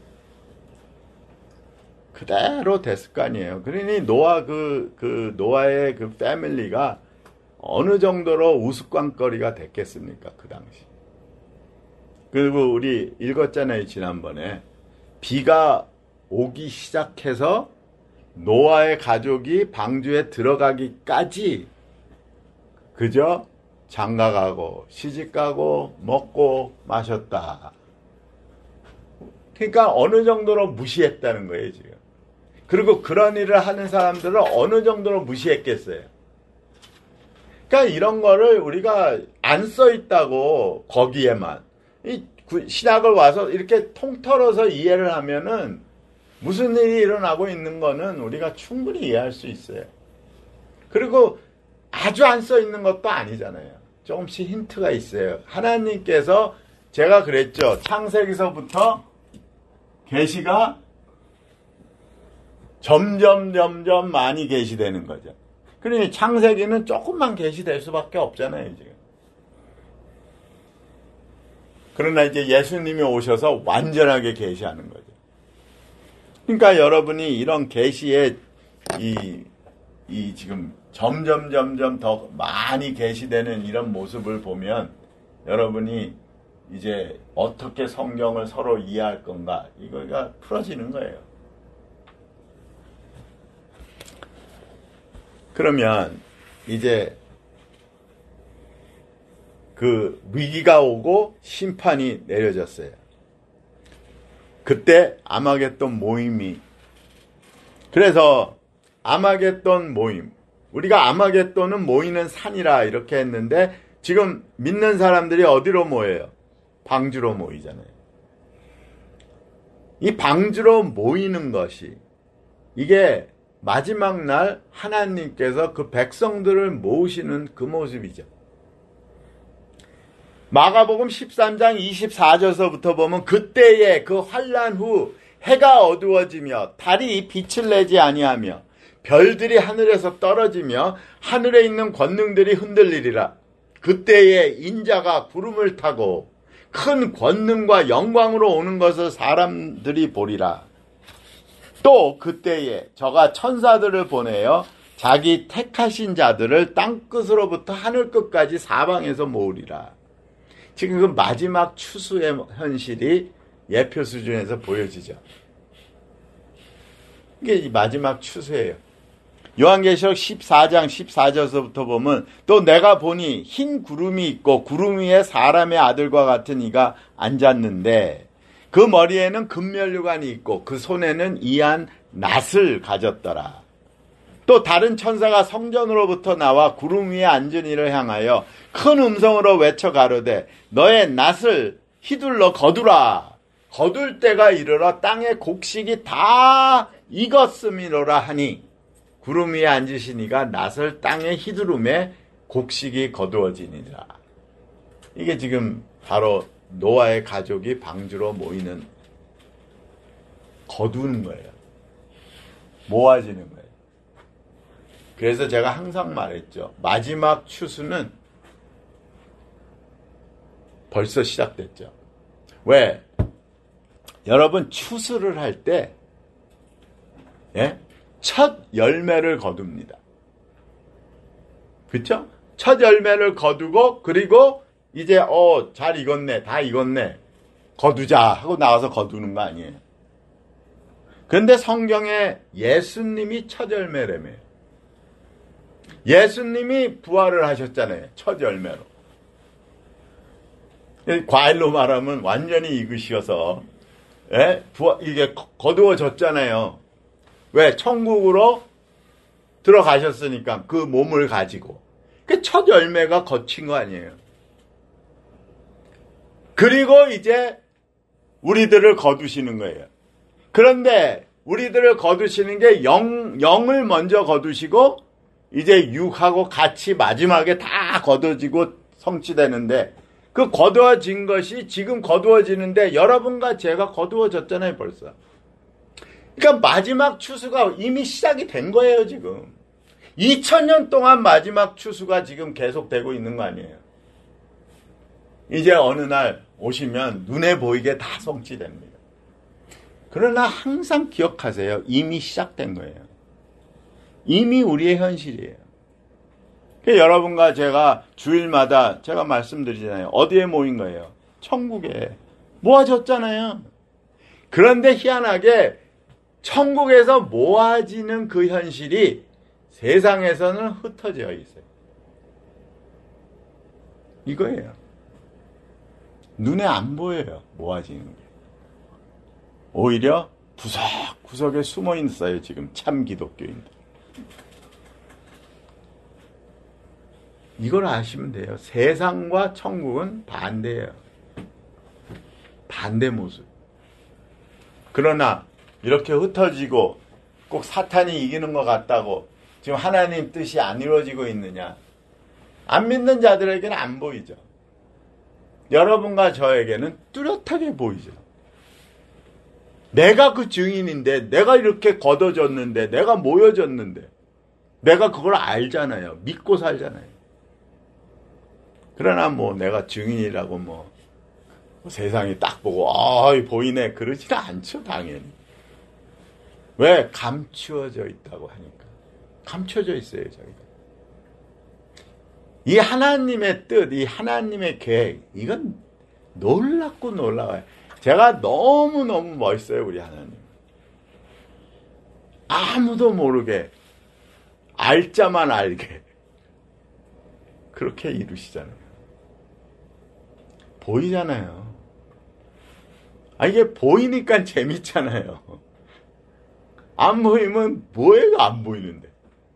그대로 됐을 거 아니에요. 그러니 노아 노아의 그 패밀리가 어느 정도로 우스꽝거리가 됐겠습니까? 그 당시. 그리고 우리 읽었잖아요. 지난번에. 비가 오기 시작해서 노아의 가족이 방주에 들어가기까지 그저 장가가고 시집가고 먹고 마셨다. 그러니까 어느 정도로 무시했다는 거예요. 지금. 그리고 그런 일을 하는 사람들을 어느 정도로 무시했겠어요. 그러니까 이런 거를 우리가 안 써있다고 거기에만 이 신약을 와서 이렇게 통틀어서 이해를 하면은 무슨 일이 일어나고 있는 거는 우리가 충분히 이해할 수 있어요. 그리고 아주 안 써있는 것도 아니잖아요. 조금씩 힌트가 있어요. 하나님께서 제가 그랬죠. 창세기서부터 계시가 점점 많이 계시되는 거죠. 그러니 창세기는 조금만 계시될 수밖에 없잖아요. 지금. 그러나 이제 예수님이 오셔서 완전하게 계시하는 거죠. 그러니까 여러분이 이런 계시에 이 지금 점점 더 많이 계시되는 이런 모습을 보면 여러분이 이제 어떻게 성경을 서로 이해할 건가 이거가 풀어지는 거예요. 그러면 이제 그 위기가 오고 심판이 내려졌어요. 그때 아마겟돈 모임이 그래서 아마겟돈 모임 우리가 아마겟돈은 모이는 산이라 이렇게 했는데 지금 믿는 사람들이 어디로 모여요? 방주로 모이잖아요. 이 방주로 모이는 것이 이게 마지막 날 하나님께서 그 백성들을 모으시는 그 모습이죠. 마가복음 13장 24절서부터 보면 그때의 그 환난 후 해가 어두워지며 달이 빛을 내지 아니하며 별들이 하늘에서 떨어지며 하늘에 있는 권능들이 흔들리리라. 그때에 인자가 구름을 타고 큰 권능과 영광으로 오는 것을 사람들이 보리라. 또 그때에 저가 천사들을 보내어 자기 택하신 자들을 땅끝으로부터 하늘끝까지 사방에서 모으리라. 지금 그 마지막 추수의 현실이 예표 수준에서 보여지죠. 이게 이 마지막 추수예요. 요한계시록 14장 14절서부터 보면 또 내가 보니 흰 구름이 있고 구름 위에 사람의 아들과 같은 이가 앉았는데 그 머리에는 금면류관이 있고 그 손에는 이한 낫을 가졌더라. 또 다른 천사가 성전으로부터 나와 구름 위에 앉은 이를 향하여 큰 음성으로 외쳐 가로되 너의 낫을 휘둘러 거두라. 거둘 때가 이르러 땅의 곡식이 다 익었음이로라 하니 구름 위에 앉으신 이가 낫을 땅에 휘두름에 곡식이 거두어지니라. 이게 지금 바로 노아의 가족이 방주로 모이는, 거두는 거예요. 모아지는 거예요. 그래서 제가 항상 말했죠. 마지막 추수는 벌써 시작됐죠. 왜? 여러분 추수를 할 때 첫 열매를 거둡니다. 그렇죠? 첫 열매를 거두고 그리고 이제 잘 익었네, 다 익었네, 거두자 하고 나와서 거두는 거 아니에요. 그런데 성경에 예수님이 첫 열매라며요. 예수님이 부활을 하셨잖아요. 첫 열매로. 과일로 말하면 완전히 익으셔서 이게 거두어졌잖아요. 왜? 천국으로 들어가셨으니까 그 몸을 가지고. 그 첫 열매가 거친 거 아니에요. 그리고 이제 우리들을 거두시는 거예요. 그런데 우리들을 거두시는 게 영을 먼저 거두시고 이제 육하고 같이 마지막에 다 거두어지고 성취되는데 그 거두어진 것이 지금 거두어지는데 여러분과 제가 거두어졌잖아요, 벌써. 그러니까 마지막 추수가 이미 시작이 된 거예요, 지금. 2000년 동안 마지막 추수가 지금 계속되고 있는 거 아니에요. 이제 어느 날 오시면 눈에 보이게 다 성취됩니다. 그러나 항상 기억하세요. 이미 시작된 거예요. 이미 우리의 현실이에요. 여러분과 제가 주일마다 제가 말씀드리잖아요. 어디에 모인 거예요? 천국에 모아졌잖아요. 그런데 희한하게 천국에서 모아지는 그 현실이 세상에서는 흩어져 있어요. 이거예요. 눈에 안 보여요. 모아지는 게. 오히려 구석구석에 숨어 있어요. 지금 참 기독교인들. 이걸 아시면 돼요. 세상과 천국은 반대예요. 반대 모습. 그러나 이렇게 흩어지고 꼭 사탄이 이기는 것 같다고 지금 하나님 뜻이 안 이루어지고 있느냐? 안 믿는 자들에게는 안 보이죠. 여러분과 저에게는 뚜렷하게 보이죠. 내가 그 증인인데, 내가 이렇게 걷어졌는데, 내가 모여졌는데, 내가 그걸 알잖아요. 믿고 살잖아요. 그러나 내가 증인이라고 세상이 딱 보고 보이네 그러지는 않죠, 당연히. 왜? 감추어져 있다고 하니까. 감춰져 있어요, 저희가. 이 하나님의 뜻, 이 하나님의 계획, 이건 놀랍고 놀라워요. 제가 너무너무 멋있어요, 우리 하나님. 아무도 모르게, 알자만 알게. 그렇게 이루시잖아요. 보이잖아요. 이게 보이니까 재밌잖아요. 안 보이면 뭐예요, 안 보이는데.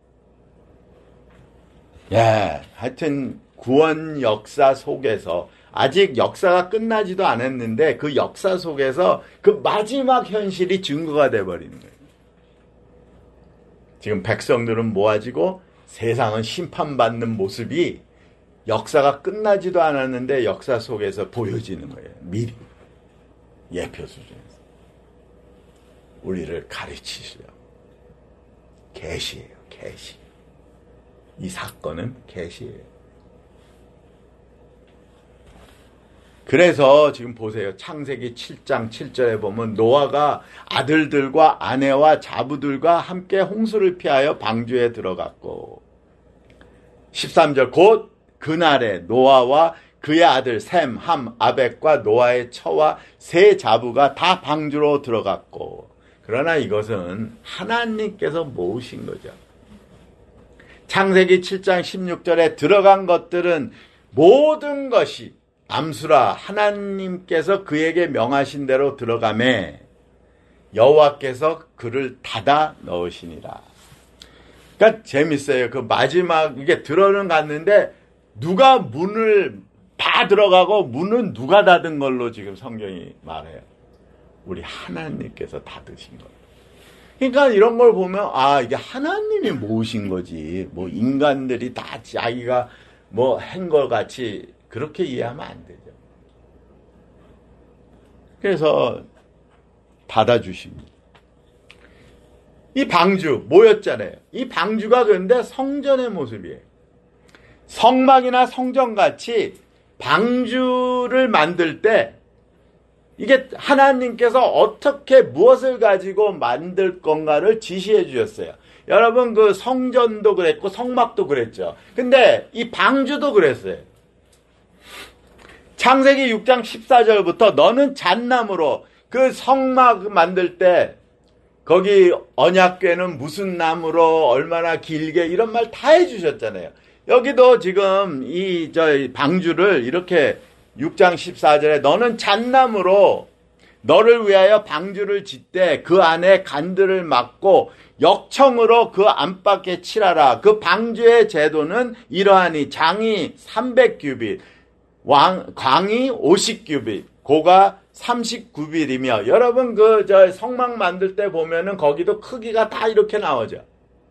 하여튼 구원 역사 속에서 아직 역사가 끝나지도 않았는데 그 역사 속에서 그 마지막 현실이 증거가 돼버리는 거예요. 지금 백성들은 모아지고 세상은 심판받는 모습이 역사가 끝나지도 않았는데 역사 속에서 보여지는 거예요. 미리. 예표 수준에서. 우리를 가르치시려고. 계시예요, 계시. 이 사건은 계시예요. 그래서 지금 보세요. 창세기 7장 7절에 보면 노아가 아들들과 아내와 자부들과 함께 홍수를 피하여 방주에 들어갔고, 13절 곧 그날에 노아와 그의 아들 셈, 함, 아벡과 노아의 처와 세 자부가 다 방주로 들어갔고. 그러나 이것은 하나님께서 모으신 거죠. 창세기 7장 16절에 들어간 것들은 모든 것이 암수라 하나님께서 그에게 명하신 대로 들어가매 여호와께서 그를 닫아 넣으시니라. 그러니까 재밌어요. 그 마지막 이게 들어는 갔는데 누가 문을 다 들어가고 문은 누가 닫은 걸로 지금 성경이 말해요. 우리 하나님께서 닫으신 거예요. 그러니까 이런 걸 보면 아 이게 하나님이 모으신 거지 뭐 인간들이 다 자기가 뭐 한 것 같이 그렇게 이해하면 안 되죠. 그래서 닫아주십니다. 이 방주 모였잖아요. 이 방주가 그런데 성전의 모습이에요. 성막이나 성전같이 방주를 만들 때 이게 하나님께서 어떻게 무엇을 가지고 만들 건가를 지시해 주셨어요. 여러분 그 성전도 그랬고 성막도 그랬죠. 근데 이 방주도 그랬어요. 창세기 6장 14절부터 너는 잣나무로 그 성막 만들 때 거기 언약궤는 무슨 나무로 얼마나 길게 이런 말 다 해주셨잖아요. 여기도 지금 이 방주를 이렇게 6장 14절에 너는 잣나무로 너를 위하여 방주를 짓되 그 안에 간들을 막고 역청으로 그 안팎에 칠하라. 그 방주의 제도는 이러하니 장이 300규빗 광이 50규빗 고가 39빌이며 여러분 그 성막 만들 때 보면은 거기도 크기가 다 이렇게 나오죠.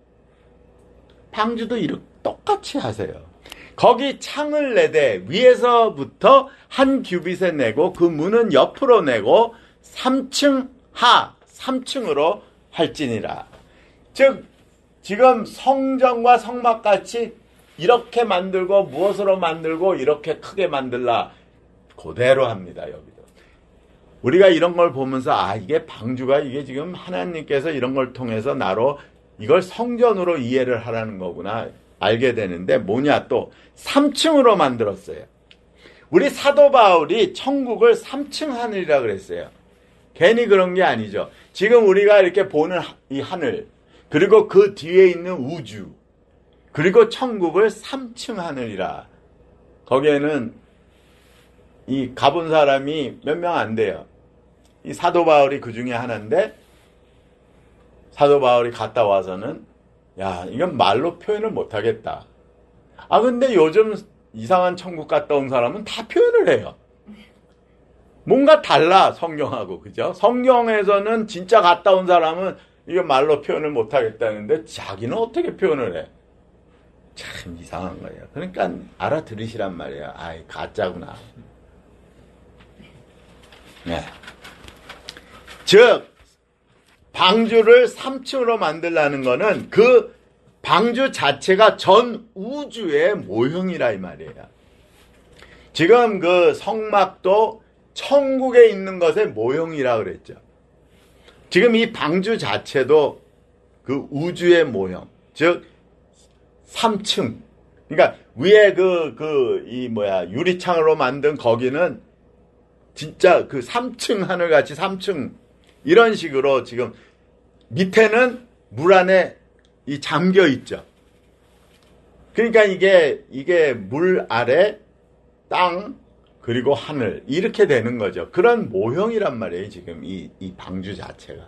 방주도 이렇게 똑같이 하세요. 거기 창을 내되 위에서부터 한 규빗에 내고 그 문은 옆으로 내고 3층 하 3층으로 할지니라. 즉 지금 성전과 성막같이 이렇게 만들고 무엇으로 만들고 이렇게 크게 만들라 그대로 합니다. 여기도 우리가 이런 걸 보면서 아 이게 방주가 이게 지금 하나님께서 이런 걸 통해서 나로 이걸 성전으로 이해를 하라는 거구나 알게 되는데 뭐냐 또 3층으로 만들었어요. 우리 사도 바울이 천국을 3층 하늘이라 그랬어요. 괜히 그런 게 아니죠. 지금 우리가 이렇게 보는 이 하늘 그리고 그 뒤에 있는 우주 그리고 천국을 3층 하늘이라. 거기에는 이 가본 사람이 몇 명 안 돼요. 이 사도 바울이 그 중에 하나인데 사도 바울이 갔다 와서는 야 이건 말로 표현을 못하겠다. 아 근데 요즘 이상한 천국 갔다 온 사람은 다 표현을 해요. 뭔가 달라 성경하고 그죠? 성경에서는 진짜 갔다 온 사람은 이거 말로 표현을 못하겠다는데 자기는 어떻게 표현을 해? 참 이상한 거예요. 그러니까 알아들으시란 말이에요. 아이 가짜구나. 네. 즉 방주를 3층으로 만들라는 거는 그 방주 자체가 전 우주의 모형이라 이 말이에요. 지금 그 성막도 천국에 있는 것의 모형이라 그랬죠. 지금 이 방주 자체도 그 우주의 모형, 즉 3층. 그러니까 위에 유리창으로 만든 거기는 진짜 그 3층 하늘같이 3층 이런 식으로 지금 밑에는 물 안에 이 잠겨 있죠. 그러니까 이게 물 아래 땅 그리고 하늘 이렇게 되는 거죠. 그런 모형이란 말이에요. 지금 이 방주 자체가.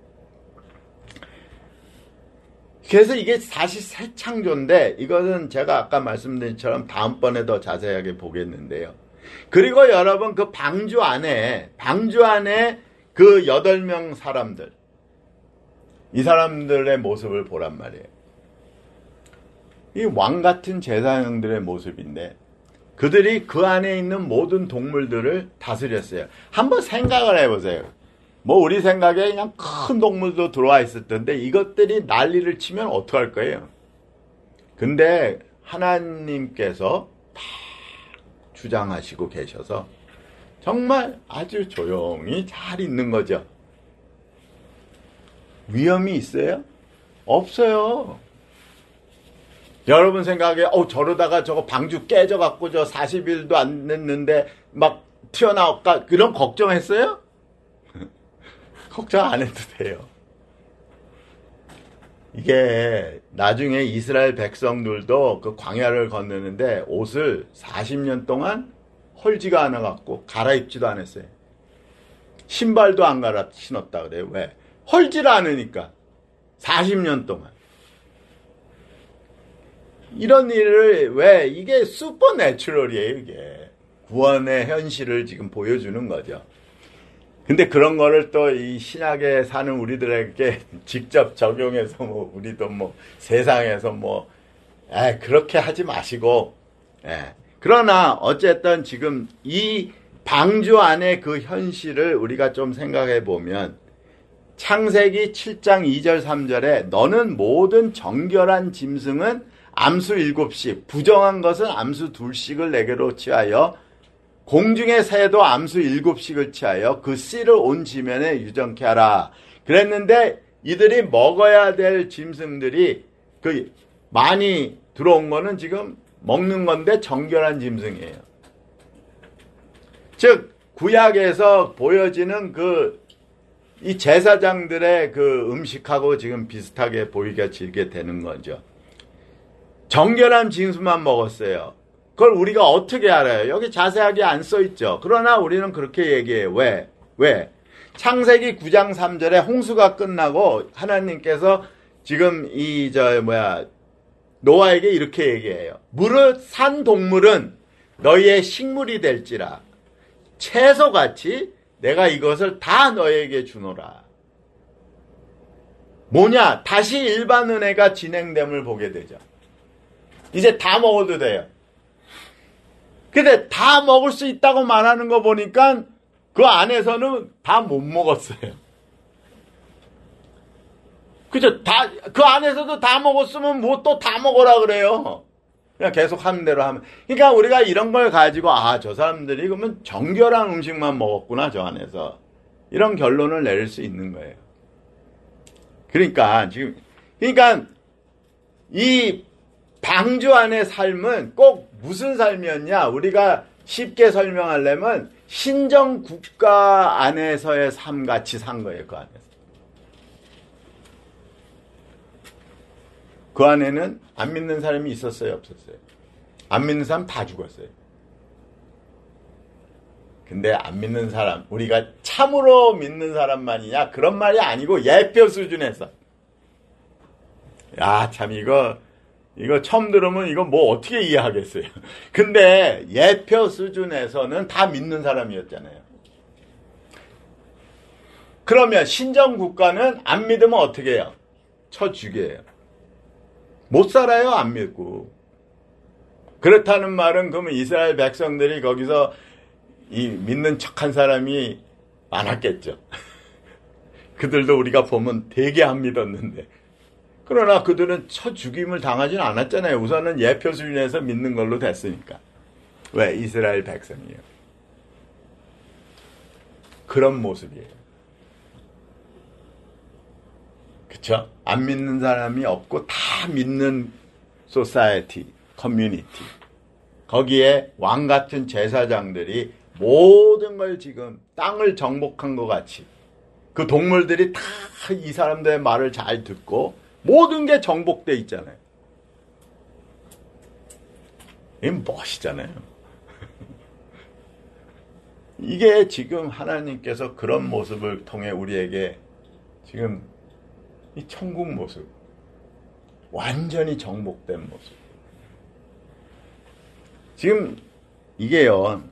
그래서 이게 사실 새 창조인데 이것은 제가 아까 말씀드린 것처럼 다음번에 더 자세하게 보겠는데요. 그리고 여러분 그 방주 안에 그 8명 사람들 이 사람들의 모습을 보란 말이에요. 이 왕 같은 제사장들의 모습인데 그들이 그 안에 있는 모든 동물들을 다스렸어요. 한번 생각을 해보세요. 뭐 우리 생각에 그냥 큰 동물도 들어와 있을 텐데 이것들이 난리를 치면 어떡할 거예요? 근데 하나님께서 다 주장하시고 계셔서 정말 아주 조용히 잘 있는 거죠. 위험이 있어요? 없어요. 여러분 생각에 저러다가 저거 방주 깨져갖고 저 40일도 안 됐는데 막 튀어나올까? 그런 걱정했어요? 걱정 안 해도 돼요. 이게 나중에 이스라엘 백성들도 그 광야를 건너는데 옷을 40년 동안 헐지가 않아갖고 갈아입지도 않았어요. 신발도 안 갈아 신었다 그래요. 왜? 헐지를 않으니까. 40년 동안. 이런 일을 왜? 이게 슈퍼내추럴이에요, 이게. 구원의 현실을 지금 보여주는 거죠. 근데 그런 거를 또 이 신약에 사는 우리들에게 직접 적용해서 우리도 세상에서 그렇게 하지 마시고, 그러나 어쨌든 지금 이 방주 안에 그 현실을 우리가 좀 생각해 보면 창세기 7장 2절 3절에 너는 모든 정결한 짐승은 암수 7씩 부정한 것은 암수 2씩을 내게로 취하여 공중의 새도 암수 7씩을 취하여 그 씨를 온 지면에 유정케 하라. 그랬는데 이들이 먹어야 될 짐승들이 많이 들어온 거는 지금 먹는 건데 정결한 짐승이에요. 즉 구약에서 보여지는 이 제사장들의 그 음식하고 지금 비슷하게 보이게 지게 되는 거죠. 정결한 짐승만 먹었어요. 그걸 우리가 어떻게 알아요? 여기 자세하게 안 써있죠. 그러나 우리는 그렇게 얘기해요. 왜? 창세기 9장 3절에 홍수가 끝나고 하나님께서 지금 노아에게 이렇게 얘기해요. 물을 산 동물은 너희의 식물이 될지라. 채소같이 내가 이것을 다 너희에게 주노라. 뭐냐? 다시 일반 은혜가 진행됨을 보게 되죠. 이제 다 먹어도 돼요. 근데 다 먹을 수 있다고 말하는 거 보니까 그 안에서는 다 못 먹었어요. 그죠? 그 안에서도 다 먹었으면 또 다 먹으라 그래요. 그냥 계속 하는 대로 하면. 그러니까 우리가 이런 걸 가지고, 저 사람들이 그러면 정결한 음식만 먹었구나, 저 안에서. 이런 결론을 내릴 수 있는 거예요. 그러니까 이 방주 안의 삶은 꼭 무슨 삶이었냐? 우리가 쉽게 설명하려면 신정 국가 안에서의 삶 같이 산 거예요, 그 안에서. 그 안에는 안 믿는 사람이 있었어요, 없었어요? 안 믿는 사람 다 죽었어요. 근데 안 믿는 사람, 우리가 참으로 믿는 사람만이냐? 그런 말이 아니고 예표 수준에서. 참 이거 처음 들으면 이거 어떻게 이해하겠어요. 근데 예표 수준에서는 다 믿는 사람이었잖아요. 그러면 신정국가는 안 믿으면 어떻게 해요? 쳐 죽여요. 못 살아요, 안 믿고. 그렇다는 말은 그러면 이스라엘 백성들이 거기서 이 믿는 척한 사람이 많았겠죠. 그들도 우리가 보면 되게 안 믿었는데. 그러나 그들은 쳐 죽임을 당하지는 않았잖아요. 우선은 예표 수준에서 믿는 걸로 됐으니까. 왜? 이스라엘 백성이에요. 그런 모습이에요. 그쵸? 안 믿는 사람이 없고 다 믿는 소사이티, 커뮤니티. 거기에 왕 같은 제사장들이 모든 걸 지금 땅을 정복한 것 같이 그 동물들이 다 이 사람들의 말을 잘 듣고 모든 게 정복돼 있잖아요. 이게 멋이잖아요. 이게 지금 하나님께서 그런 모습을 통해 우리에게 지금 이 천국 모습, 완전히 정복된 모습. 지금 이게요,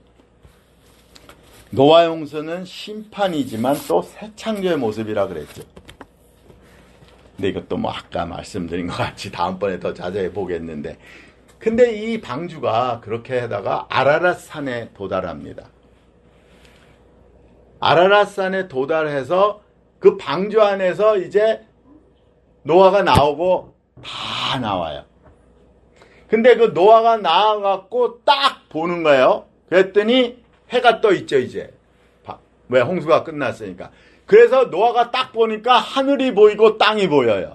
노아 용서는 심판이지만 또 새 창조의 모습이라 그랬죠. 근데 이것도 아까 말씀드린 것 같이 다음번에 더 자세히 보겠는데, 근데 이 방주가 그렇게 하다가 아라랏 산에 도달합니다. 아라랏산에 도달해서 그 방주 안에서 이제 노아가 나오고 다 나와요. 근데 그 노아가 나와갖고 딱 보는 거예요. 그랬더니 해가 떠 있죠, 이제. 왜? 홍수가 끝났으니까. 그래서 노아가 딱 보니까 하늘이 보이고 땅이 보여요.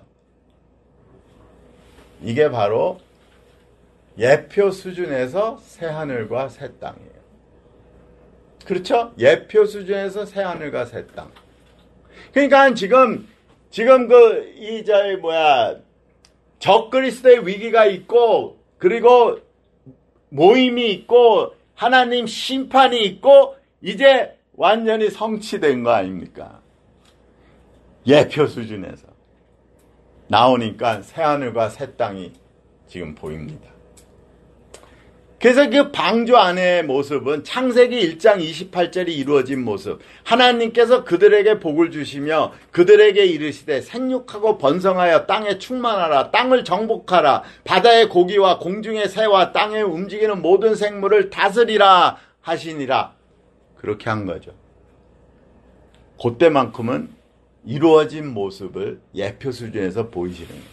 이게 바로 예표 수준에서 새하늘과 새 땅이에요. 그렇죠? 예표 수준에서 새하늘과 새 땅. 그러니까 지금 적그리스도의 위기가 있고, 그리고 모임이 있고, 하나님 심판이 있고, 이제 완전히 성취된 거 아닙니까? 예표 수준에서. 나오니까 새하늘과 새 땅이 지금 보입니다. 그래서 그 방주 안의 모습은 창세기 1장 28절이 이루어진 모습. 하나님께서 그들에게 복을 주시며 그들에게 이르시되 생육하고 번성하여 땅에 충만하라. 땅을 정복하라. 바다의 고기와 공중의 새와 땅에 움직이는 모든 생물을 다스리라 하시니라. 그렇게 한 거죠. 그때만큼은 이루어진 모습을 예표 수준에서 보이시는 거예요.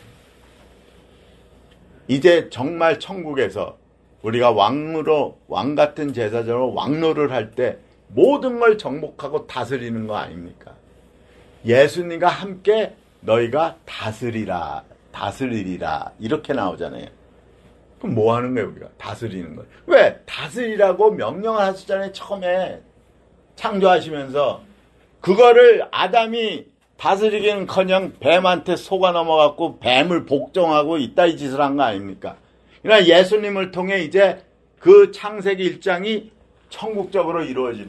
이제 정말 천국에서 우리가 왕 같은 제사장으로 왕노를 할 때 모든 걸 정복하고 다스리는 거 아닙니까? 예수님과 함께 너희가 다스리리라 이렇게 나오잖아요. 그럼 뭐 하는 거예요, 우리가? 다스리는 거예요. 왜? 다스리라고 명령을 하셨잖아요, 처음에. 창조하시면서. 그거를 아담이 다스리기는커녕 뱀한테 속아 넘어갖고 뱀을 복종하고 이따위 짓을 한 거 아닙니까? 그러나 예수님을 통해 이제 그 창세기 1장이 천국적으로 이루어지는,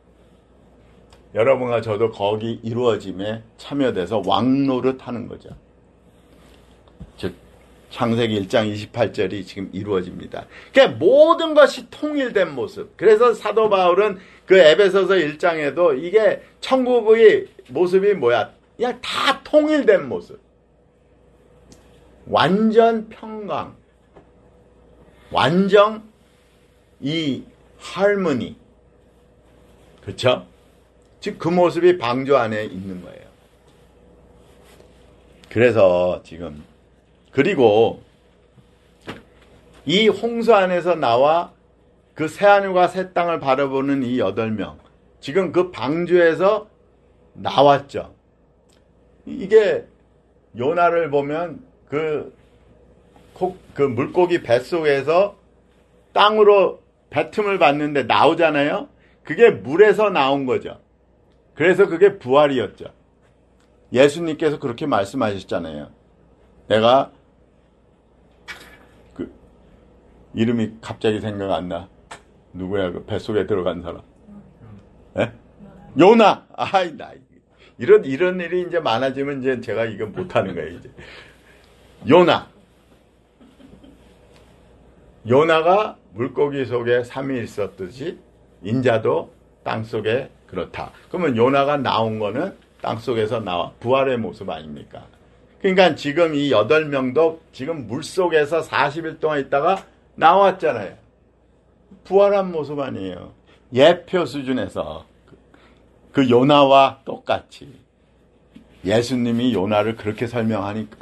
여러분과 저도 거기 이루어짐에 참여돼서 왕노릇하는 거죠. 즉 창세기 1장 28절이 지금 이루어집니다. 그러니까 모든 것이 통일된 모습. 그래서 사도 바울은 그 에베소서 1장에도 이게 천국의 모습이 뭐야? 그냥 다 통일된 모습. 완전 평강. 완전 이 할머니. 그렇죠? 즉 그 모습이 방주 안에 있는 거예요. 그래서 지금 그리고 이 홍수 안에서 나와 그 새하늘과 새 땅을 바라보는 이 8명. 지금 그 방주에서 나왔죠. 이게 요나를 보면 그 물고기 뱃속에서 땅으로 뱉음을 받는데 나오잖아요. 그게 물에서 나온 거죠. 그래서 그게 부활이었죠. 예수님께서 그렇게 말씀하셨잖아요. 내가 그 이름이 갑자기 생각 안 나. 누구야? 그 뱃속에 들어간 사람. 예? 요나. 아이 나 이런 일이 이제 많아지면 이제 제가 이거 못 하는 거예요, 이제. 요나가 물고기 속에 3일 있었듯이 인자도 땅 속에 그렇다. 그러면 요나가 나온 거는 땅 속에서 나와 부활의 모습 아닙니까? 그러니까 지금 이 8명도 지금 물 속에서 40일 동안 있다가 나왔잖아요. 부활한 모습 아니에요. 예표 수준에서 그 요나와 똑같이 예수님이 요나를 그렇게 설명하니까.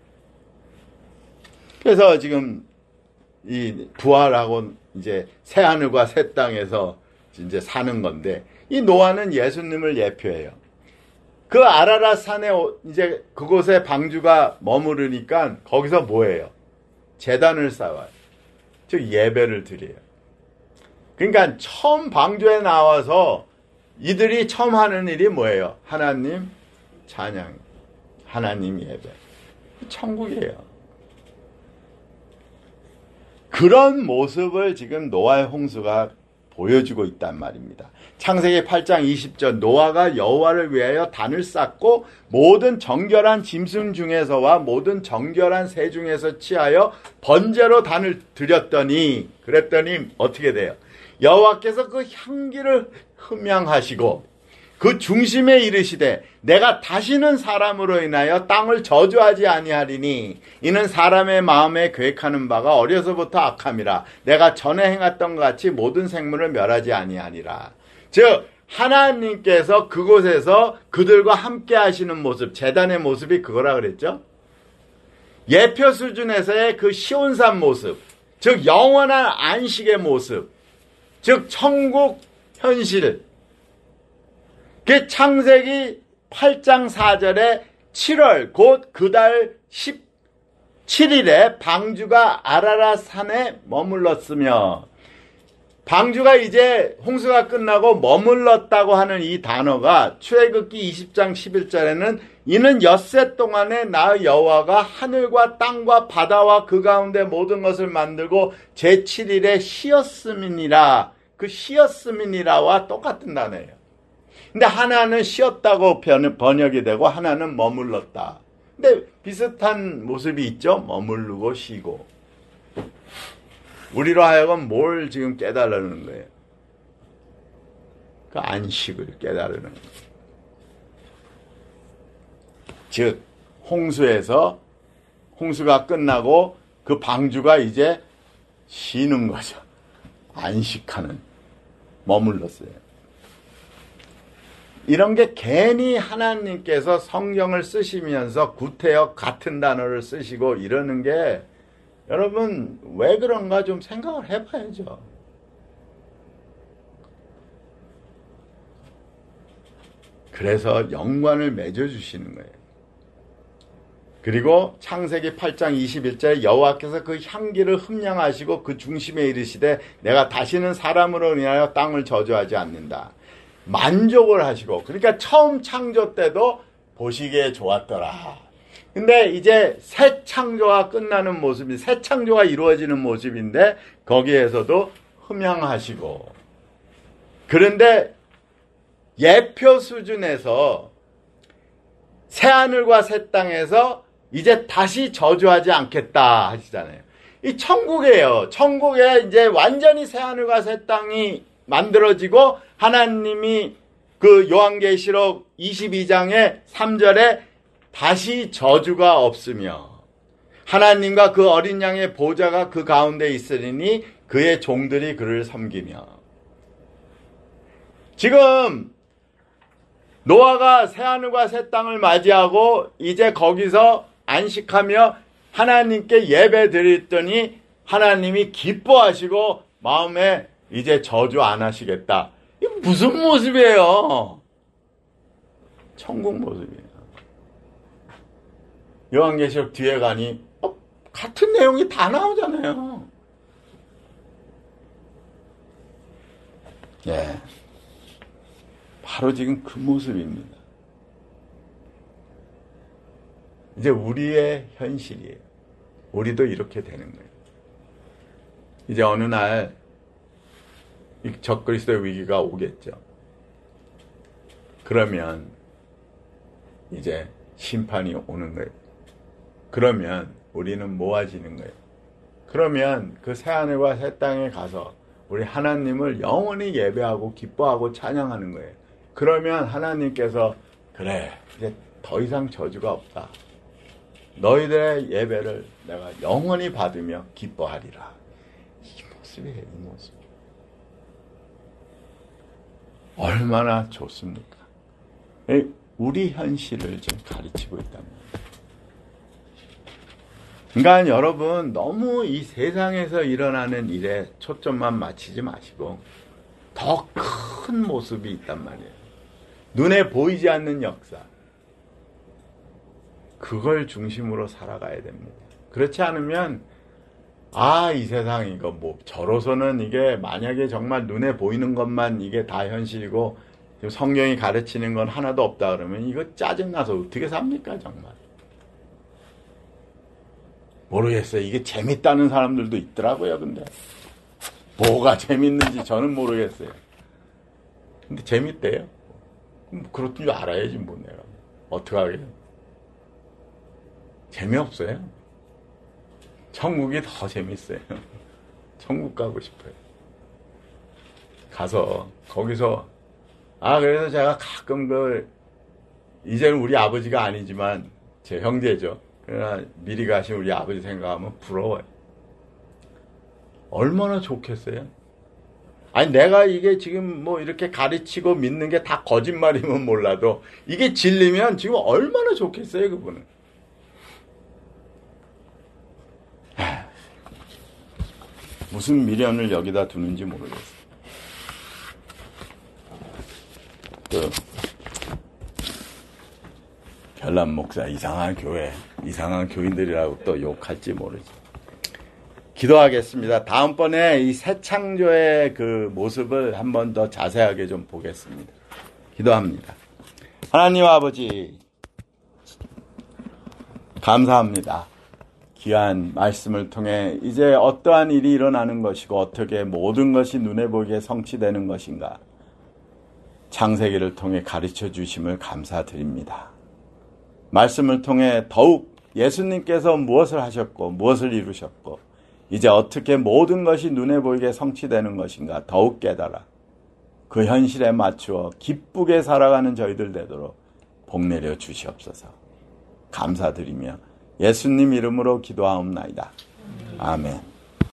그래서 지금 이 부활하고 이제 새하늘과 새 땅에서 이제 사는 건데, 이 노아는 예수님을 예표해요. 그 아라랏 산에 이제 그곳에 방주가 머무르니까 거기서 뭐예요? 제단을 쌓아요. 즉 예배를 드려요. 그러니까 처음 방주에 나와서 이들이 처음 하는 일이 뭐예요? 하나님 찬양, 하나님 예배. 천국이에요. 그런 모습을 지금 노아의 홍수가 보여주고 있단 말입니다. 창세기 8장 20절 노아가 여호와를 위하여 단을 쌓고 모든 정결한 짐승 중에서와 모든 정결한 새 중에서 취하여 번제로 단을 드렸더니, 그랬더니 어떻게 돼요? 여호와께서 그 향기를 흠양하시고 그 중심에 이르시되 내가 다시는 사람으로 인하여 땅을 저주하지 아니하리니 이는 사람의 마음에 계획하는 바가 어려서부터 악함이라. 내가 전에 행했던 것 같이 모든 생물을 멸하지 아니하니라. 즉 하나님께서 그곳에서 그들과 함께 하시는 모습, 제단의 모습이 그거라 그랬죠. 예표 수준에서의 그 시온산 모습, 즉 영원한 안식의 모습, 즉 천국 현실. 그 창세기 8장 4절에 7월 곧 그 달 17일에 방주가 아라랏 산에 머물렀으며, 방주가 이제 홍수가 끝나고 머물렀다고 하는 이 단어가 출애굽기 20장 11절에는 이는 엿새 동안에 나 여호와가 하늘과 땅과 바다와 그 가운데 모든 것을 만들고 제7일에 쉬었음이니라. 그 쉬었음이니라와 똑같은 단어예요. 근데 하나는 쉬었다고 번역이 되고 하나는 머물렀다. 근데 비슷한 모습이 있죠. 머무르고 쉬고. 우리로 하여금 뭘 지금 깨달으는 거예요? 그 안식을 깨달으는 거예요. 즉 홍수가 끝나고 그 방주가 이제 쉬는 거죠. 안식하는, 머물렀어요. 이런 게 괜히 하나님께서 성경을 쓰시면서 구태여 같은 단어를 쓰시고 이러는 게, 여러분 왜 그런가 좀 생각을 해봐야죠. 그래서 영광을 맺어주시는 거예요. 그리고 창세기 8장 21절에 여호와께서 그 향기를 흠량하시고 그 중심에 이르시되 내가 다시는 사람으로 인하여 땅을 저주하지 않는다. 만족을 하시고, 그러니까 처음 창조 때도 보시기에 좋았더라. 근데 이제 새 창조가 끝나는 모습이, 새 창조가 이루어지는 모습인데 거기에서도 흠양하시고, 그런데 예표 수준에서 새하늘과 새 땅에서 이제 다시 저주하지 않겠다 하시잖아요. 이 천국이에요. 천국에 이제 완전히 새하늘과 새 땅이 만들어지고 하나님이 그 요한계시록 22장의 3절에 다시 저주가 없으며 하나님과 그 어린 양의 보좌가 그 가운데 있으리니 그의 종들이 그를 섬기며. 지금 노아가 새하늘과 새 땅을 맞이하고 이제 거기서 안식하며 하나님께 예배 드렸더니 하나님이 기뻐하시고 마음에 이제 저주 안 하시겠다. 이게 무슨 모습이에요? 천국 모습이에요. 요한계시록 뒤에 가니 같은 내용이 다 나오잖아요. 예, 바로 지금 그 모습입니다. 이제 우리의 현실이에요. 우리도 이렇게 되는 거예요. 이제 어느 날 이 적그리스도의 위기가 오겠죠. 그러면 이제 심판이 오는 거예요. 그러면 우리는 모아지는 거예요. 그러면 그 새하늘과 새 땅에 가서 우리 하나님을 영원히 예배하고 기뻐하고 찬양하는 거예요. 그러면 하나님께서 그래, 이제 더 이상 저주가 없다. 너희들의 예배를 내가 영원히 받으며 기뻐하리라. 이 모습이에요, 이 모습. 얼마나 좋습니까? 우리 현실을 지금 가르치고 있단 말이에요. 그러니까 여러분 너무 이 세상에서 일어나는 일에 초점만 맞추지 마시고 더 큰 모습이 있단 말이에요. 눈에 보이지 않는 역사. 그걸 중심으로 살아가야 됩니다. 그렇지 않으면 이 세상 이거 뭐 저로서는 이게 만약에 정말 눈에 보이는 것만 이게 다 현실이고 지금 성경이 가르치는 건 하나도 없다 그러면 이거 짜증나서 어떻게 삽니까 정말. 모르겠어요. 이게 재밌다는 사람들도 있더라고요. 근데 뭐가 재밌는지 저는 모르겠어요. 근데 재밌대요. 그럼 그럴 줄 알아야지 뭐 내가. 어떡하게요. 재미없어요. 천국이 더 재밌어요. 천국 가고 싶어요. 가서 거기서 그래서 제가 가끔 이제는 우리 아버지가 아니지만 제 형제죠. 그러나 미리 가신 우리 아버지 생각하면 부러워요. 얼마나 좋겠어요. 아니 내가 이게 지금 뭐 이렇게 가르치고 믿는 게 다 거짓말이면 몰라도 이게 진리면 지금 얼마나 좋겠어요 그분은. 무슨 미련을 여기다 두는지 모르겠어요. 별난 목사 이상한 교회, 이상한 교인들이라고 또 욕할지 모르지. 기도하겠습니다. 다음번에 이 새 창조의 그 모습을 한 번 더 자세하게 좀 보겠습니다. 기도합니다. 하나님 아버지, 감사합니다. 귀한 말씀을 통해 이제 어떠한 일이 일어나는 것이고 어떻게 모든 것이 눈에 보이게 성취되는 것인가 창세기를 통해 가르쳐 주심을 감사드립니다. 말씀을 통해 더욱 예수님께서 무엇을 하셨고 무엇을 이루셨고 이제 어떻게 모든 것이 눈에 보이게 성취되는 것인가 더욱 깨달아 그 현실에 맞추어 기쁘게 살아가는 저희들 되도록 복내려 주시옵소서. 감사드리며 예수님 이름으로 기도하옵나이다. 아멘.